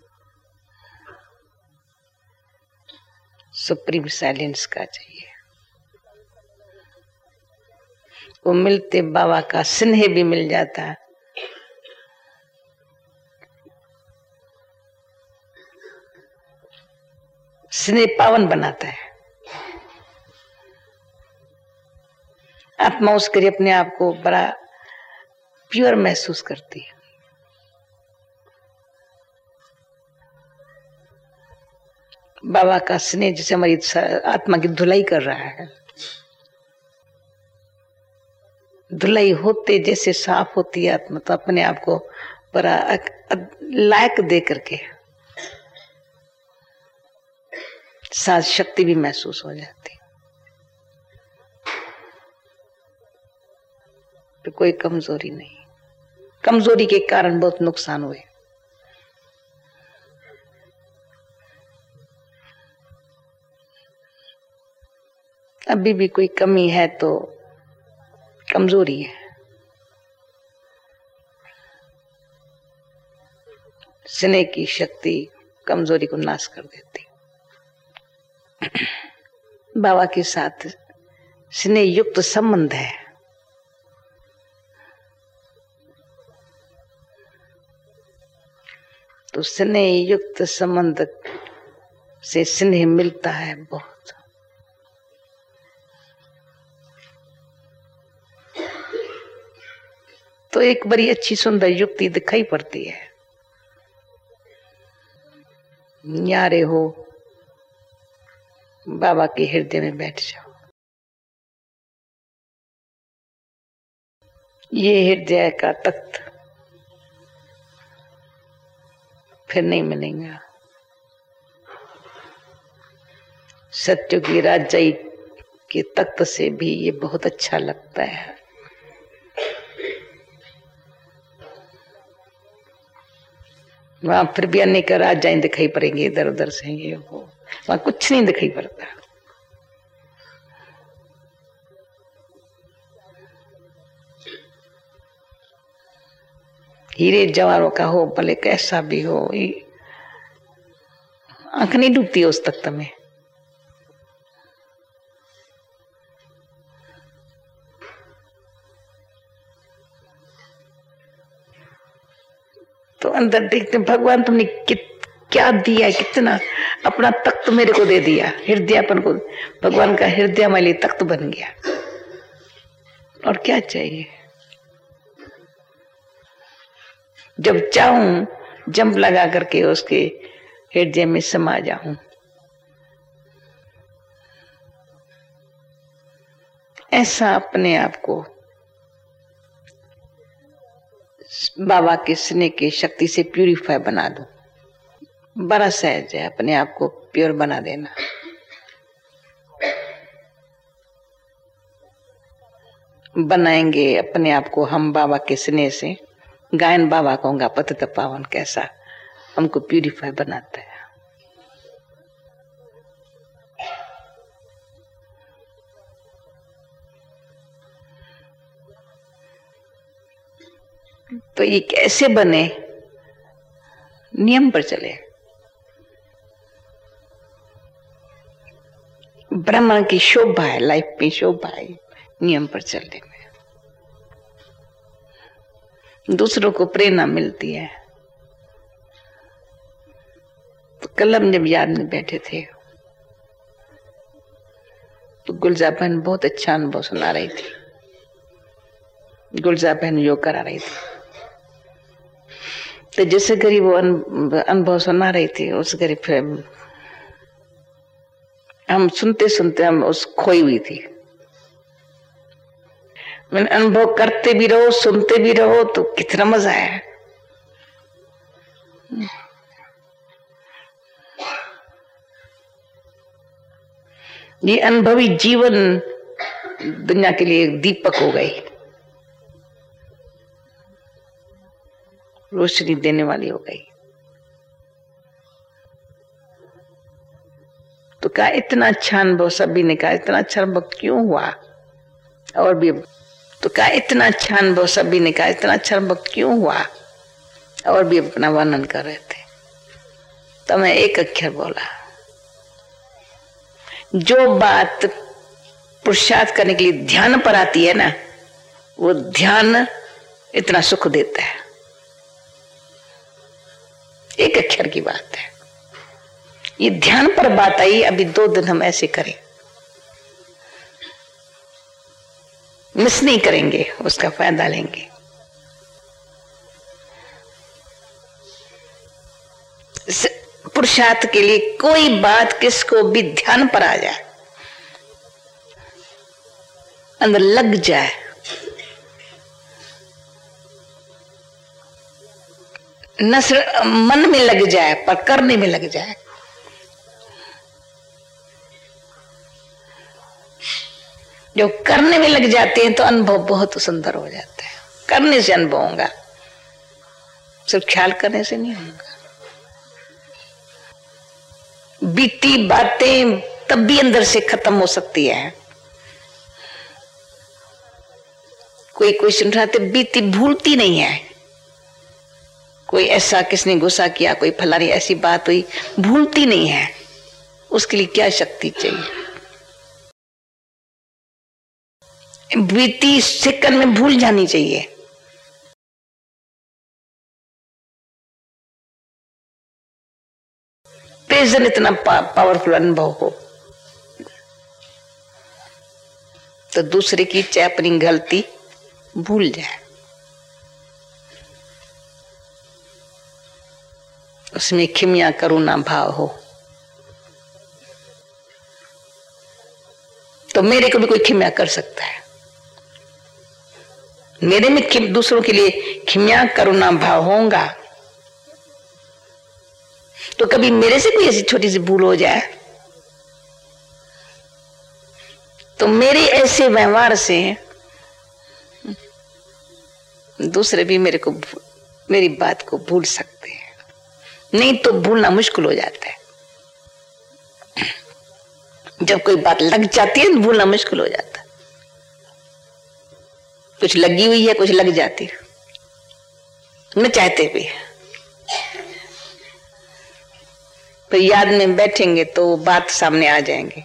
सुप्रीम साइलेंस का चाहिए, वो मिलते बाबा का स्नेह भी मिल जाता है। स्नेह पावन बनाता है। आत्मा उसके लिए अपने आप को बड़ा प्योर महसूस करती है। बाबा का स्नेह जैसे हमारी आत्मा की धुलाई कर रहा है। धुलाई होते जैसे साफ होती है आत्मा, तो अपने आप को बड़ा लायक दे करके साथ शक्ति भी महसूस हो जाती। तो कोई कमजोरी नहीं। कमजोरी के कारण बहुत नुकसान हुए। अभी भी कोई कमी है तो कमजोरी है। स्नेह की शक्ति कमजोरी को नाश कर देती। बाबा के साथ स्नेह युक्त संबंध है। तो स्नेह युक्त संबंध से स्नेह मिलता है बहुत। तो एक बड़ी अच्छी सुंदर युक्ति दिखाई पड़ती है। न्यारे हो, बाबा के हृदय में बैठ जाओ। ये हृदय का तख्त फिर नहीं मिलेगा। सत्य की राजाई के तख्त से भी ये बहुत अच्छा लगता है। वहां फिर भी अनेक राजाएं दिखाई पड़ेंगे इधर उधर से, ये वो, वहां कुछ नहीं दिखाई पड़ता। हीरे जवाहरों का हो, भले कैसा भी हो, आंख नहीं डूबती उस तख्त में। तो अंदर देखते भगवान तुमने क्या दिया, कितना अपना तख्त मेरे को दे दिया, हृदयपन को। भगवान का हृदय मेरे लिए तख्त बन गया, और क्या चाहिए। जब चाहूं जंप लगा करके उसके हृदय में समा जाऊं। ऐसा अपने आप को बाबा के स्नेह की शक्ति से प्यूरिफाई बना दो। बड़ा सहज है अपने आप को प्योर बना देना। बनाएंगे अपने आप को हम बाबा के स्नेह से। गायन बाबा कहूंगा पतित पावन कैसा हमको प्यूरिफाई बनाता है। तो ये कैसे बने, नियम पर चले। ब्राह्मण की शोभा है, लाइफ में शोभा है नियम पर चलने में। दूसरों को प्रेरणा मिलती है। तो कल हम जब याद में बैठे थे तो गुलजार बहन बहुत अच्छा अनुभव सुना रही थी। गुलजार बहन योग करा रही थी। तो जैसे गरीब वो अनुभव सुना रही थी, उस गरीब फिर हम सुनते सुनते हम उस खोई हुई थी। मैंने अनुभव करते भी रहो, सुनते भी रहो, तो कितना मजा है। ये अनुभवी जीवन दुनिया के लिए एक दीपक हो गई, रोशनी देने वाली हो गई। तो कहा इतना अच्छा अनुभव, सभी ने कहा इतना अच्छा अनुभव क्यों हुआ। और भी तो कहा इतना अच्छा अनुभव, सभी ने कहा इतना अच्छा अनुभव क्यों हुआ। और भी अपना वर्णन कर रहे थे। तो मैं एक अक्षर बोला, जो बात पुरुषार्थ करने के लिए ध्यान पर आती है ना, वो ध्यान इतना सुख देता है। एक अक्षर की बात है। ये ध्यान पर बात आई, अभी 2 दिन हम ऐसे करें, मिस नहीं करेंगे, उसका फायदा लेंगे। पुरुषार्थ के लिए कोई बात किसको भी ध्यान पर आ जाए, अंदर लग जाए, न सिर्फ मन में लग जाए पर करने में लग जाए। जो करने में लग जाते हैं तो अनुभव बहुत सुंदर हो जाता है। करने से अनुभव होगा, सिर्फ ख्याल करने से नहीं होगा। बीती बातें तब भी अंदर से खत्म हो सकती है। कोई क्वेश्चन उठाते, बीती भूलती नहीं है। कोई ऐसा किसने गुस्सा किया, कोई फलानी ऐसी बात हुई, भूलती नहीं है। उसके लिए क्या शक्ति चाहिए। बीती सेकंड में भूल जानी चाहिए। प्रेजेंट इतना पावरफुल अनुभव हो तो दूसरे की चाहे अपनी गलती भूल जाए, उसमें खिमिया करुणा भाव हो। तो मेरे को भी कोई खिमिया कर सकता है। मेरे में दूसरों के लिए खिमिया करुणा भाव होगा तो कभी मेरे से कोई ऐसी छोटी सी भूल हो जाए तो मेरे ऐसे व्यवहार से दूसरे भी मेरी बात को भूल सकते हैं। नहीं तो भूलना मुश्किल हो जाता है। जब कोई बात लग जाती है तो भूलना मुश्किल हो जाता है। कुछ लगी हुई है, कुछ लग जाती है, न चाहते भी। तो याद में बैठेंगे तो बात सामने आ जाएंगे,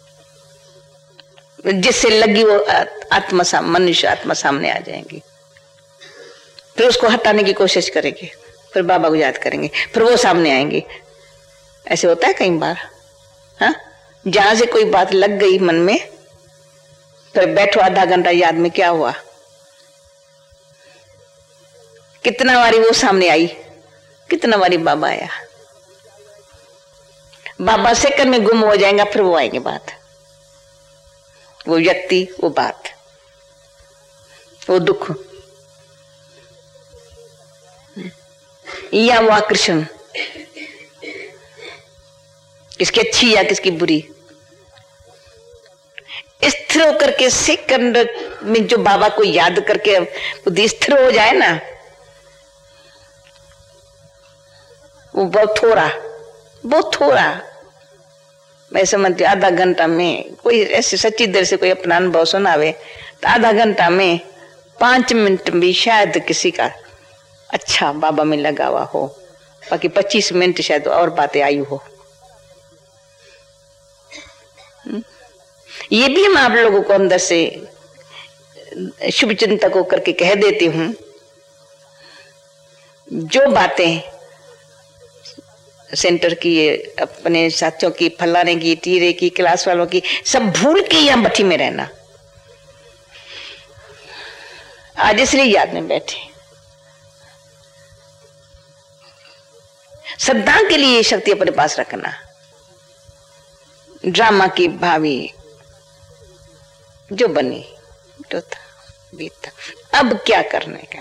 जिससे लगी वो आत्मा, मनुष्य आत्मा सामने आ जाएंगी। फिर उसको हटाने की कोशिश करेंगे, फिर बाबा को याद करेंगे, फिर वो सामने आएंगे। ऐसे होता है कई बार। हाँ, जहां से कोई बात लग गई मन में, फिर बैठो आधा घंटा याद में, क्या हुआ, कितना बारी वो सामने आई, कितना बारी बाबा आया। बाबा सेकंड में गुम हो जाएगा, फिर वो आएंगे बात, वो व्यक्ति, वो बात, वो दुख या वो आकर्षण, किसकी अच्छी या किसकी बुरी। स्थिर होकर के सेकंड में जो बाबा को याद करके बुद्धि स्थिर हो जाए ना, वो बहुत थोड़ा मैं समझती हूँ। आधा घंटा में कोई ऐसे सच्ची देर से कोई अपना अनुभव सुनावे तो आधा घंटा में 5 मिनट भी शायद किसी का अच्छा बाबा में लगा हुआ हो, बाकी 25 मिनट शायद और बातें आई हो। ये भी मैं आप लोगों को अंदर से शुभ चिंतक होकर के कह देती हूँ, जो बातें सेंटर की, अपने साथियों की, फलाने की, टीरे की, क्लास वालों की, सब भूल के यहाँ भट्टी में रहना। आज इसलिए याद में बैठे, सदा के लिए ये शक्ति अपने पास रखना। ड्रामा की भावी जो बनी जो था बीता, अब क्या करने का।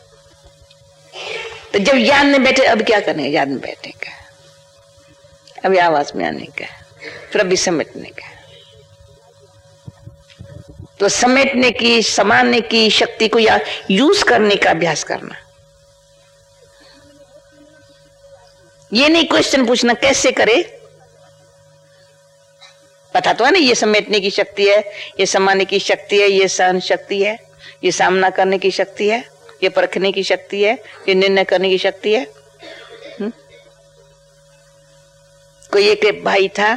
तो जब याद में बैठे, अब क्या करने, याद में बैठने का, अभी आवाज में आने का, फिर अभी समेटने का। तो समेटने की, समाने की शक्ति को या यूज करने का अभ्यास करना। ये नहीं क्वेश्चन पूछना कैसे करे, पता तो है ना, ये समेटने की शक्ति है, ये समाने की शक्ति है, ये सहन शक्ति है, ये सामना करने की शक्ति है, ये परखने की शक्ति है, ये निर्णय करने की शक्ति है। कोई एक भाई था,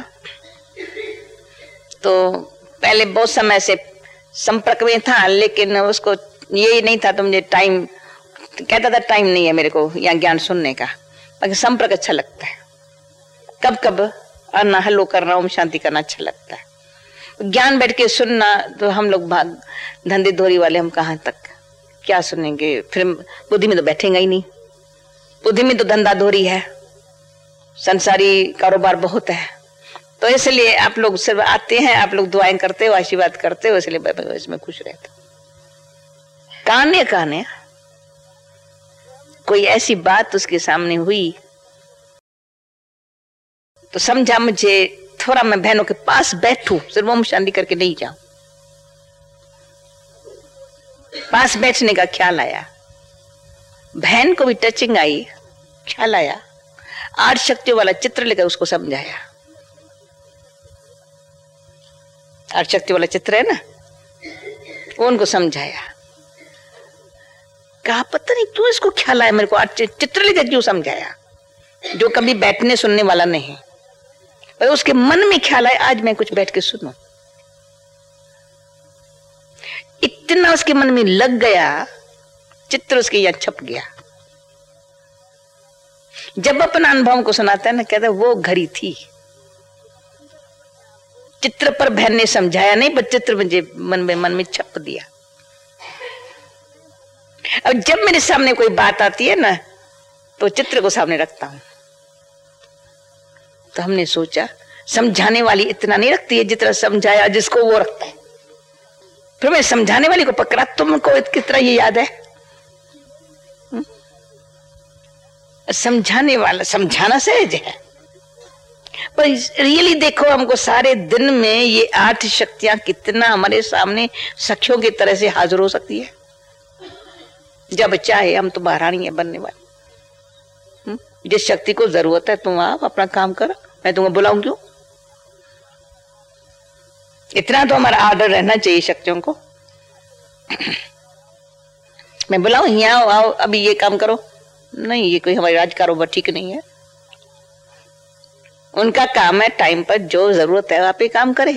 तो पहले बहुत समय से संपर्क में था, लेकिन उसको यही नहीं था, तो मुझे टाइम कहता था, टाइम नहीं है मेरे को यहाँ ज्ञान सुनने का, बाकी संपर्क अच्छा लगता है, कब कब अन्ना हल्लो करना, ओम शांति करना अच्छा लगता है। ज्ञान बैठ के सुनना, तो हम लोग भाग धंधे धोरी वाले, हम कहाँ तक क्या सुनेंगे, फिर बुद्धि में तो बैठेंगे ही नहीं, बुद्धि में तो धंधा धोरी है, संसारी कारोबार बहुत है। तो इसलिए आप लोग सिर्फ आते हैं, आप लोग दुआएं करते हो, आशीर्वाद करते हो, इसलिए इसमें खुश रहते। काने कोई ऐसी बात उसके सामने हुई तो समझा मुझे थोड़ा मैं बहनों के पास बैठूं, सिर्फ ओम शांति करके नहीं जाऊं। पास बैठने का ख्याल आया, बहन को भी टचिंग आई, ख्याल आया, 8 शक्तियों वाला चित्र लेकर उसको समझाया। 8 शक्ति वाला चित्र है ना, वो उनको समझाया। कहा पता नहीं तू इसको ख्याल आया, मेरे को 8 चित्र लेकर क्यों समझाया, जो कभी बैठने सुनने वाला नहीं, पर उसके मन में ख्याल आया आज मैं कुछ बैठ के सुनूं। इतना उसके मन में लग गया, चित्र उसके यहां छप गया। जब अपना अनुभव को सुनाता है ना, कहता है वो घड़ी थी, चित्र पर बहन ने समझाया नहीं, पर चित्र मुझे मन में छप दिया। अब जब मेरे सामने कोई बात आती है ना, तो चित्र को सामने रखता हूं। तो हमने सोचा समझाने वाली इतना नहीं रखती है जितना समझाया जिसको वो रखता है। फिर मैं समझाने वाली को पकड़ा, तुमको कितना ये याद है? समझाने वाला समझाना सहज है, पर रियली देखो हमको सारे दिन में ये 8 शक्तियां कितना हमारे सामने सखियों की तरह से हाजिर हो सकती है। जब चाहे हम तो महारानी है बनने वाली। जिस शक्ति को जरूरत है तुम आप अपना काम करो, मैं तुम्हें बुलाऊं क्यों? इतना तो हमारा आर्डर रहना चाहिए शक्तियों को। मैं बुलाऊं, यहाँ आओ, अभी ये काम करो, नहीं, ये कोई हमारी राज कारोबार ठीक नहीं है। उनका काम है टाइम पर जो जरूरत है आप ही काम करे।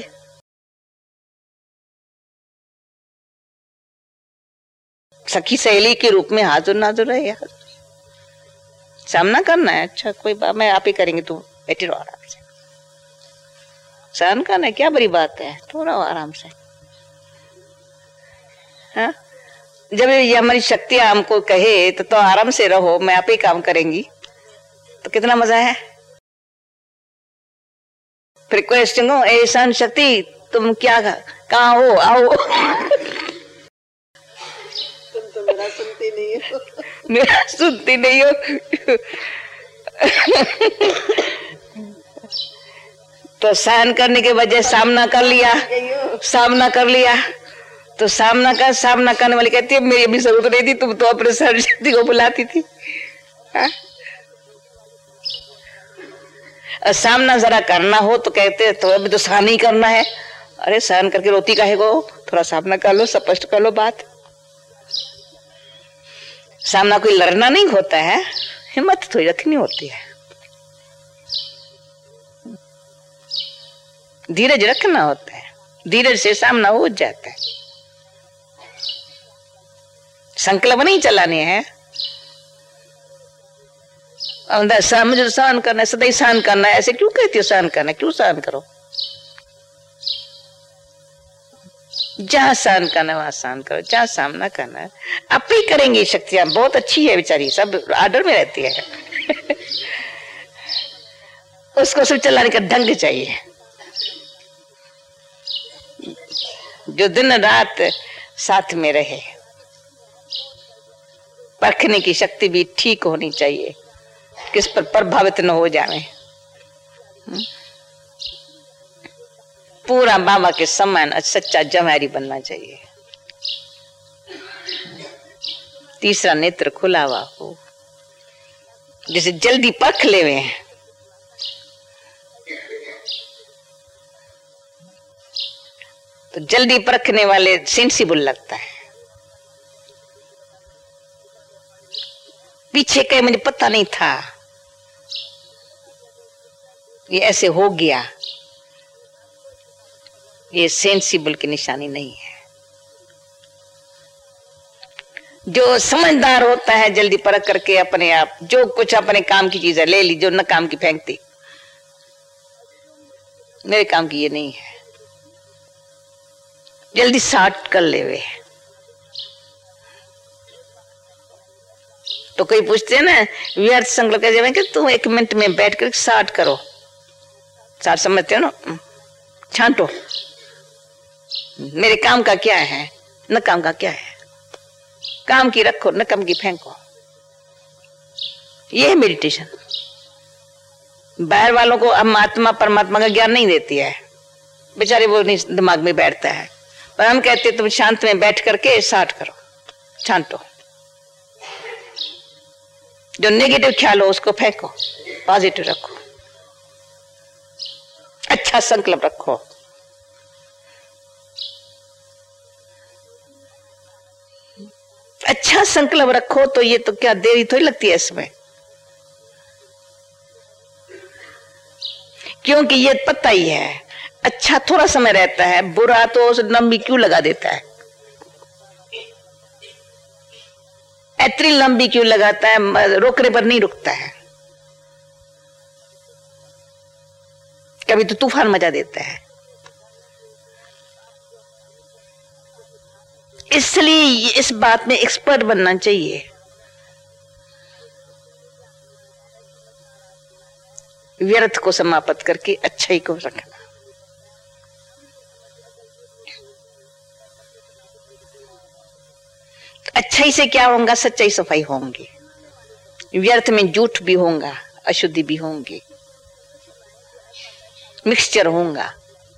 सखी सहेली के रूप में हाजुर नाजुर है यार, सामना करना है। अच्छा कोई बात, मैं आप ही करेंगे, तुम बैठे रहो आराम से, सहन करना है, क्या बड़ी बात है, थोड़ा आराम से। हाँ, जब ये हमारी शक्तियां हमको कहे तो आराम से रहो, मैं आप ही काम करेंगी, तो कितना मजा है। फिर क्वेश्चन हो, ए सहन शक्ति तुम क्या कहाँ हो, आओ। तुम तो मेरा सुनती नहीं हो। मेरा सुनती नहीं हो। तो सहन करने के वजह सामना कर लिया, सामना कर लिया, तो सामना करने वाली कहती है मेरी अभी जरूरत नहीं थी, तुम तो अपने सहन शक्ति को बुलाती थी। सामना जरा करना हो तो कहते तो अभी तो सहन ही करना है। अरे सहन करके रोती काहे को, थोड़ा सामना कर लो, स्पष्ट कर लो बात। सामना कोई लड़ना नहीं होता है, हिम्मत थोड़ी रखनी होती है, धीरज रखना होता है, धीरज से सामना हो जाता है। संकल्प नहीं चलाने हैं, मुझे सहन करना है, सदैव सहन करना है, ऐसे क्यों कहती हो सहन करना, क्यों सहन करो। जहां सहन करना है वहां सहन करो, जहां सामना करना है आप ही करेंगी। शक्तियां बहुत अच्छी है बेचारी, सब आर्डर में रहती है। उसको सिर्फ चलाने का ढंग चाहिए। जो दिन रात साथ में रहे, परखने की शक्ति भी ठीक होनी चाहिए, किस पर प्रभावित न हो जाए। पूरा बाबा के समान सच्चा जवारी बनना चाहिए। तीसरा नेत्र खुला हुआ हो, जैसे जल्दी परख लेवे हैं। तो जल्दी परखने वाले सेंसिबल लगता है। पीछे कहीं मुझे पता नहीं था, ये ऐसे हो गया, ये सेंसिबल की निशानी नहीं है। जो समझदार होता है जल्दी परख करके अपने आप जो कुछ अपने काम की चीजें ले ली, जो न काम की फेंकती, मेरे काम की ये नहीं है, जल्दी साठ कर ले वे। तो कोई पूछते हैं ना व्यर्थ संकल्प कैसे, कि तुम 1 मिनट में बैठ कर 60 करो, 60 समझते हो ना, छांटो मेरे काम का क्या है, न काम का क्या है, काम की रखो न काम की फेंको। ये है मेडिटेशन। बाहर वालों को हम आत्मा परमात्मा का ज्ञान नहीं देती है, बेचारे वो नहीं दिमाग में बैठता है। पर हम कहते तुम शांत में बैठ करके 60 करो, छांटो, जो नेगेटिव ख्याल हो उसको फेंको, पॉजिटिव रखो, अच्छा संकल्प रखो। अच्छा संकल्प रखो तो ये तो क्या देरी थोड़ी लगती है इसमें, क्योंकि ये पता ही है अच्छा थोड़ा समय रहता है, बुरा तो उस लंबी क्यों लगा देता है, इतनी लंबी क्यों लगाता है, रोकने पर नहीं रुकता है, कभी तो तूफान मचा देता है। इसलिए इस बात में एक्सपर्ट बनना चाहिए। व्यर्थ को समाप्त करके अच्छाई को रखना। अच्छाई से क्या होगा, सच्चाई सफाई होंगी, व्यर्थ में झूठ भी होगा, अशुद्धि भी होंगी, मिक्सचर होगा।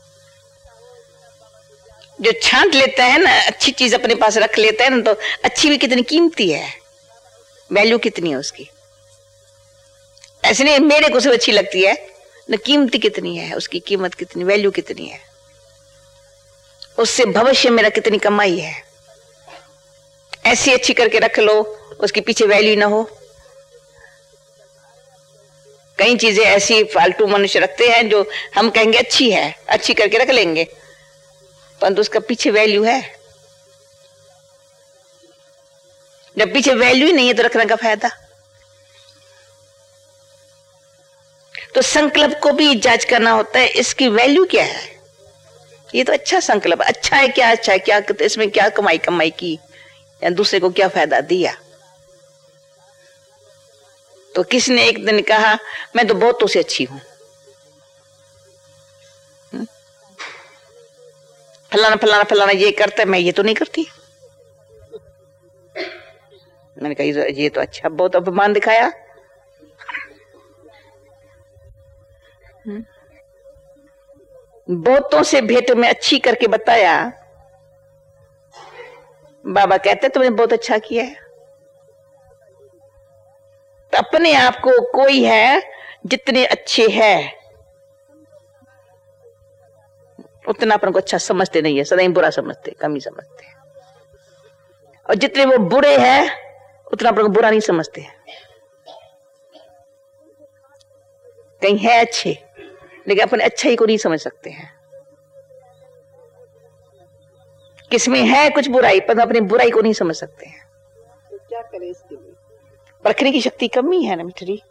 जो छांट लेता है ना, अच्छी चीज अपने पास रख लेता है ना, तो अच्छी भी कितनी कीमती है, वैल्यू कितनी है उसकी। ऐसे नहीं मेरे को सब अच्छी लगती है ना, कीमती कितनी है उसकी, कीमत कितनी, वैल्यू कितनी है, उससे भविष्य मेरा कितनी कमाई है। ऐसी अच्छी करके रख लो, उसके पीछे वैल्यू ना हो कई चीजें ऐसी फालतू मनुष्य रखते हैं जो हम कहेंगे अच्छी है, अच्छी करके रख लेंगे, परंतु उसका पीछे वैल्यू है। जब पीछे वैल्यू ही नहीं है तो रखने का फायदा। तो संकल्प को भी जांच करना होता है, इसकी वैल्यू क्या है। ये तो अच्छा संकल्प, अच्छा है क्या, अच्छा है क्या, तो इसमें क्या कमाई की या दूसरे को क्या फायदा दिया। तो किसने एक दिन कहा मैं तो बहुतों से अच्छी हूं, फलाना फलाना फलाना ये करता है, मैं ये तो नहीं करती। मैंने कहा ये तो अच्छा, बहुत अपमान दिखाया। बहुतों से भेंट में अच्छी करके बताया। बाबा कहते तुमने बहुत अच्छा किया है। तो अपने आप को कोई है जितने अच्छे है उतना अपन को अच्छा समझते नहीं है, सदैव बुरा समझते, कमी समझते हैं। और जितने वो बुरे हैं उतना अपन को बुरा नहीं समझते हैं। कहीं है अच्छे लेकिन अपने अच्छाई को नहीं समझ सकते हैं। किसमें है कुछ बुराई पर अपनी बुराई को नहीं समझ सकते हैं। तो क्या करें इसके लिए? परखने की शक्ति कमी है ना मिठरी।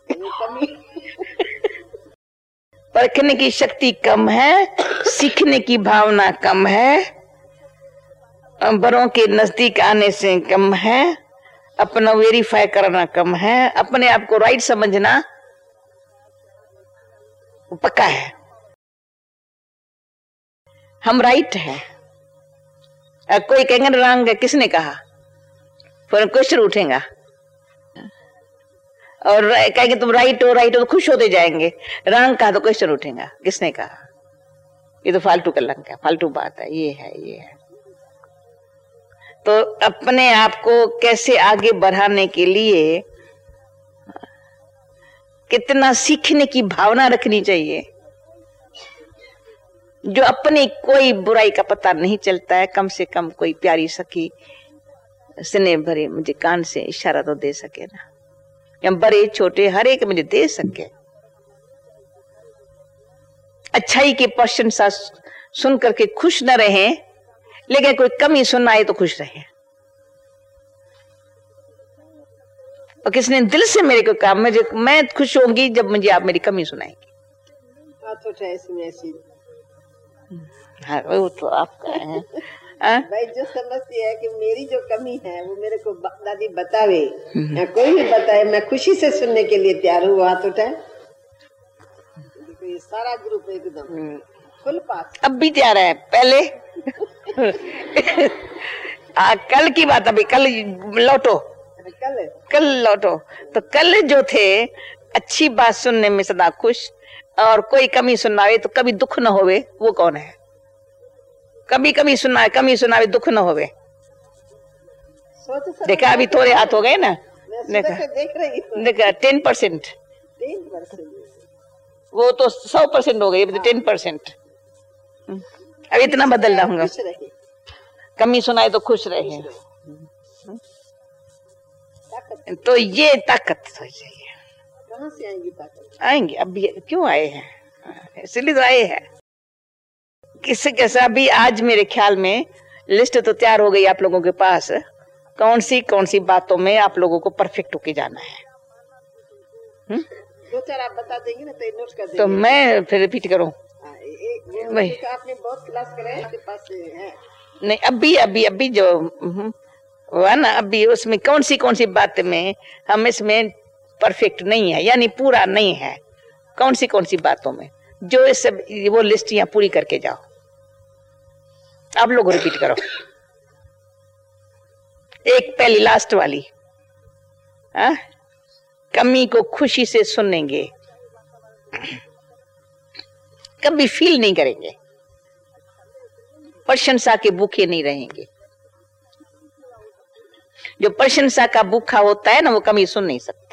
परखने की शक्ति कम है, सीखने की भावना कम है, बड़ों के नजदीक आने से कम है, अपना वेरीफाई करना कम है, अपने आप को राइट समझना पक्का है। हम राइट है, कोई कहेंगे रंग है, किसने कहा, फिर क्वेश्चन उठेगा और कहेंगे तुम राइट हो तो खुश होते जाएंगे। रंग कहा तो क्वेश्चन उठेगा, किसने कहा, ये तो फालतू का लंग है, फालतू बात है, ये है। तो अपने आप को कैसे आगे बढ़ाने के लिए कितना सीखने की भावना रखनी चाहिए। जो अपनी कोई बुराई का पता नहीं चलता है, कम से कम कोई प्यारी सखी स्नेह भरे मुझे कान से इशारा तो दे सके ना, या बड़े छोटे हर एक मुझे दे सके। अच्छाई के प्रशंसा सुन करके खुश न रहे, लेकिन कोई कमी सुनाए तो खुश रहे। और किसने दिल से मेरे को कहा मैं खुश होंगी जब मुझे आप मेरी कमी सुनाएंगे। हाँ वो तो आपका है। भाई जो समझती है कि मेरी जो कमी है वो मेरे को दादी बतावे या कोई भी बताए, मैं खुशी से सुनने के लिए तैयार हूँ। हाथ उठाए। देखो ये सारा ग्रुप एकदम फुल पास। अब भी तैयार है, पहले कल की बात, अभी कल लौटो, कल लौटो। तो कल जो थे अच्छी बात सुनने में सदा खुश, और कोई कमी सुनावे तो कभी दुख न होवे, वो कौन है? कभी कमी सुनावे दुख न होवे। देखा अभी थोड़े हाथ हो गए ना, देखा 10%, वो तो 100% हो गई, 10%। अब इतना बदलना होगा। कमी सुनाए तो खुश रहे, तो ये ताकत हो चाहिए। कहाँ से आएंगी ताकत? आएंगे, अब क्यों आए हैं, इसलिए तो आए हैं। किससे कैसा भी आज मेरे ख्याल में लिस्ट तो तैयार हो गई आप लोगों के पास, कौन सी बातों में आप लोगों को परफेक्ट होके जाना है। दो चार आप बता देंगे ना तो नोट कर देंगे। तो मैं फिर रिपीट करूं? वही आपने बहुत क्लास कराया, आपके पास है नहीं? अभी जो हुआ ना, अभी उसमें कौन सी बात में हम इसमें परफेक्ट नहीं है, यानी पूरा नहीं है। कौन सी बातों में जो इस सब वो लिस्ट यहाँ पूरी करके जाओ। आप लोग रिपीट करो। एक पहली लास्ट वाली, कमी को खुशी से सुनेंगे, कभी फील नहीं करेंगे, प्रशंसा के भूखे नहीं रहेंगे। जो प्रशंसा का भूखा होता है ना, वो कमी सुन नहीं सकता।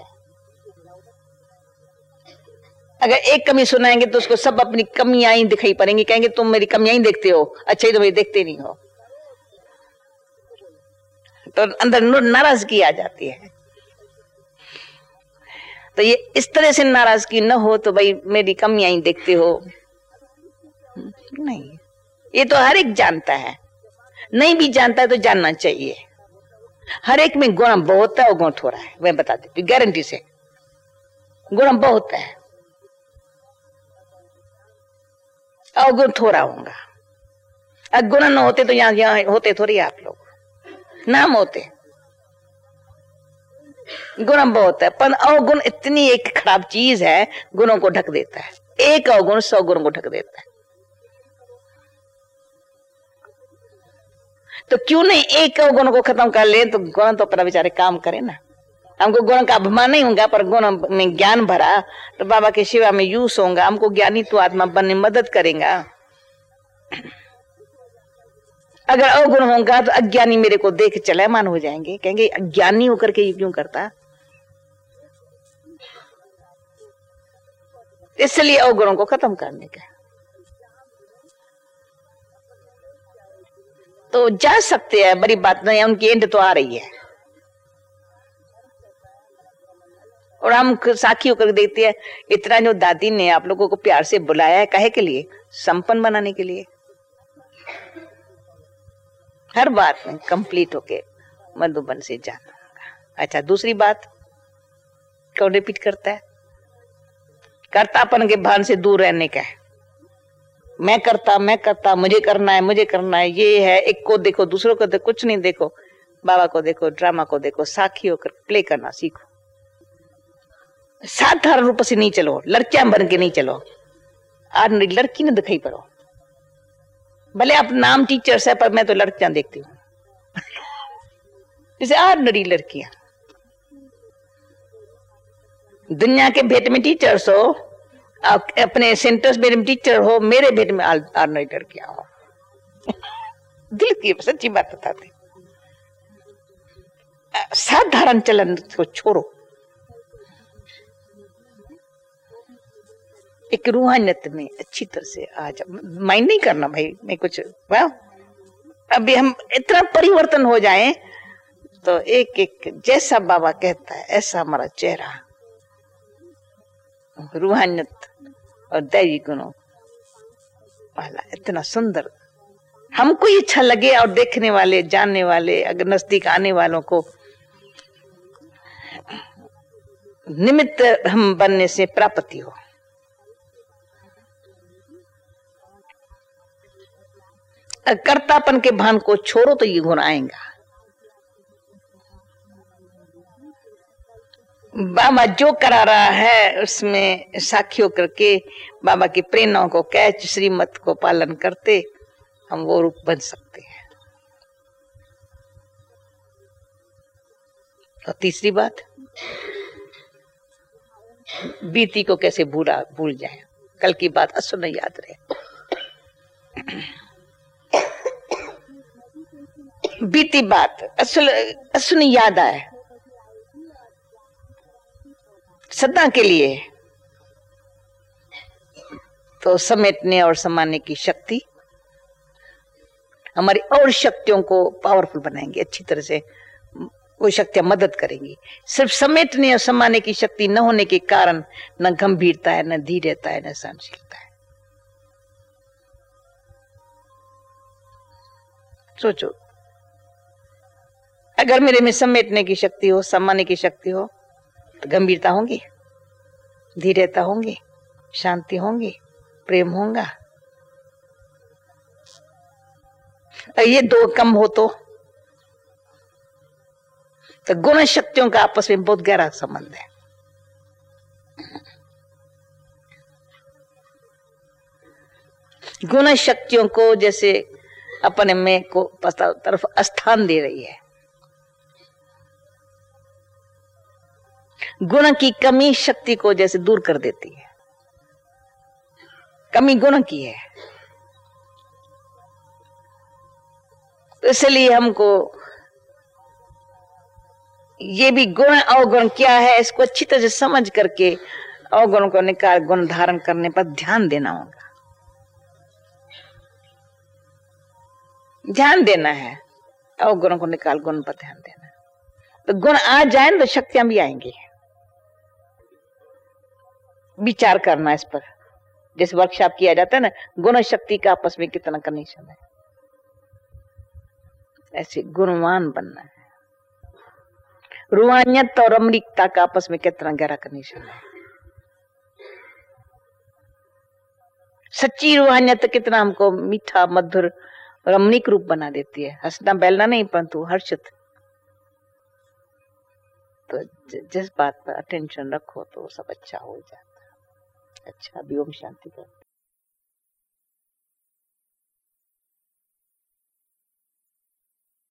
अगर एक कमी सुनाएंगे तो उसको सब अपनी कमियां ही दिखाई पड़ेंगी, कहेंगे तुम मेरी कमियां ही देखते हो, अच्छा ही तो मेरी देखते नहीं हो। तो अंदर नाराजगी आ जाती है। तो ये इस तरह से नाराजगी न हो तो भाई मेरी कमियां ही देखते हो, नहीं, ये तो हर एक जानता है, नहीं भी जानता है तो जानना चाहिए। हर एक में गुण बहुत है और गुण थोड़ा है, मैं बता देती हूँ गारंटी से, गुण बहुत है और गुण थोड़ा होगा। अगर गुण न होते तो यहाँ होते थोड़ी आप लोग, नाम होते। गुण बहुत है पर अवगुण इतनी एक खराब चीज है, गुणों को ढक देता है। एक अवगुण 100 गुणों को ढक देता है। तो क्यों नहीं एक अवगुण को खत्म कर ले, तो गुण तो अपना बेचारे काम करे ना। हमको गुण का अभिमान नहीं होगा पर गुण में ज्ञान भरा तो बाबा के सेवा में यूज होगा, हमको ज्ञानी तो आत्मा बनने में मदद करेगा। अगर अवगुण होगा तो अज्ञानी मेरे को देख चलायमान हो जाएंगे, कहेंगे अज्ञानी होकर के ये क्यों करता। इसलिए अवगुणों को खत्म करने का तो जा सकते हैं, बड़ी बात नहीं है, उनकी एंड तो आ रही है। और हम साखी होकर देखते हैं, इतना जो दादी ने आप लोगों को प्यार से बुलाया है, काहे के लिए? संपन्न बनाने के लिए। हर बात में कंप्लीट होके मधुबन से जाना होगा। अच्छा, दूसरी बात कौन रिपीट करता है? कर्तापन के भान से दूर रहने का है। मैं करता, मुझे करना है, ये है। एक को देखो, दूसरों को देखो, कुछ नहीं देखो, बाबा को देखो, ड्रामा को देखो, साखी होकर प्ले करना सीखो। साधारण रूप से नहीं चलो, लड़कियां बन के नहीं चलो। आज लड़की ने दिखाई पड़ो, भले आप नाम टीचर्स है पर मैं तो लड़कियां देखती हूँ जैसे ऑर्डिनरी लड़कियां। दुनिया के भेंट में टीचर्स हो, अपने सेंटर्स में टीचर हो, मेरे भेंट में ऑर्डिनरी लड़कियां हो दिल की सच्ची बात बताते। साधारण चलन को छोड़ो, एक रूहानियत में अच्छी तरह से आ जाओ। माइंड नहीं करना भाई, मैं कुछ अभी हम इतना परिवर्तन हो जाए तो एक एक जैसा बाबा कहता है ऐसा हमारा चेहरा, रूहानियत और दैवी गुणों वाला इतना सुंदर, हमको ये अच्छा लगे और देखने वाले, जानने वाले, अगर नजदीक आने वालों को निमित्त हम बनने से प्राप्ति हो। कर्तापन के भान को छोड़ो तो ये गुण आएगा। बाबा जो करा रहा है उसमें साखी होकर के बाबा की प्रेरणाओं को कैच, श्रीमत को पालन करते हम वो रूप बन सकते हैं। और तीसरी बात, बीती को कैसे भूल जाए, कल की बात असुन याद रहे। बीती बात असुन याद आए सदा के लिए, तो समेटने और समाने की शक्ति हमारी और शक्तियों को पावरफुल बनाएंगे अच्छी तरह से। वो शक्तियां मदद करेंगी। सिर्फ समेटने और समाने की शक्ति न होने के कारण न गंभीरता है, न धीरता है, न सहनशीलता है। सोचो, अगर मेरे में समेटने की शक्ति हो, समाने की शक्ति हो, तो गंभीरता होंगी, धीरता होंगी, शांति होंगी, प्रेम होगा। ये दो कम हो तो गुण शक्तियों का आपस में बहुत गहरा संबंध है। गुण शक्तियों को जैसे अपने में को तरफ स्थान दे रही है। गुण की कमी शक्ति को जैसे दूर कर देती है। कमी गुण की है, तो इसलिए हमको ये भी गुण अवगुण क्या है इसको अच्छी तरह से समझ करके अवगुण को निकाल गुण धारण करने पर ध्यान देना होगा। ध्यान देना है, अवगुणों को निकाल गुण पर ध्यान देना। तो गुण आ जाए तो शक्तियां भी आएंगी। विचार करना इस पर, जैसे वर्कशॉप किया जाता है ना, गुण शक्ति का आपस में कितना कनेक्शन है, ऐसे गुणवान बनना है। रूहानियत और अमरीकता का आपस में कितना गहरा कनेक्शन है। सच्ची रूहानियत कितना हमको मीठा मधुर रमणीक रूप बना देती है, हंसना बैलना नहीं परंतु हर्षित। तो जिस बात पर अटेंशन रखो तो सब अच्छा हो जाता है। अच्छा, भी ओम शांति।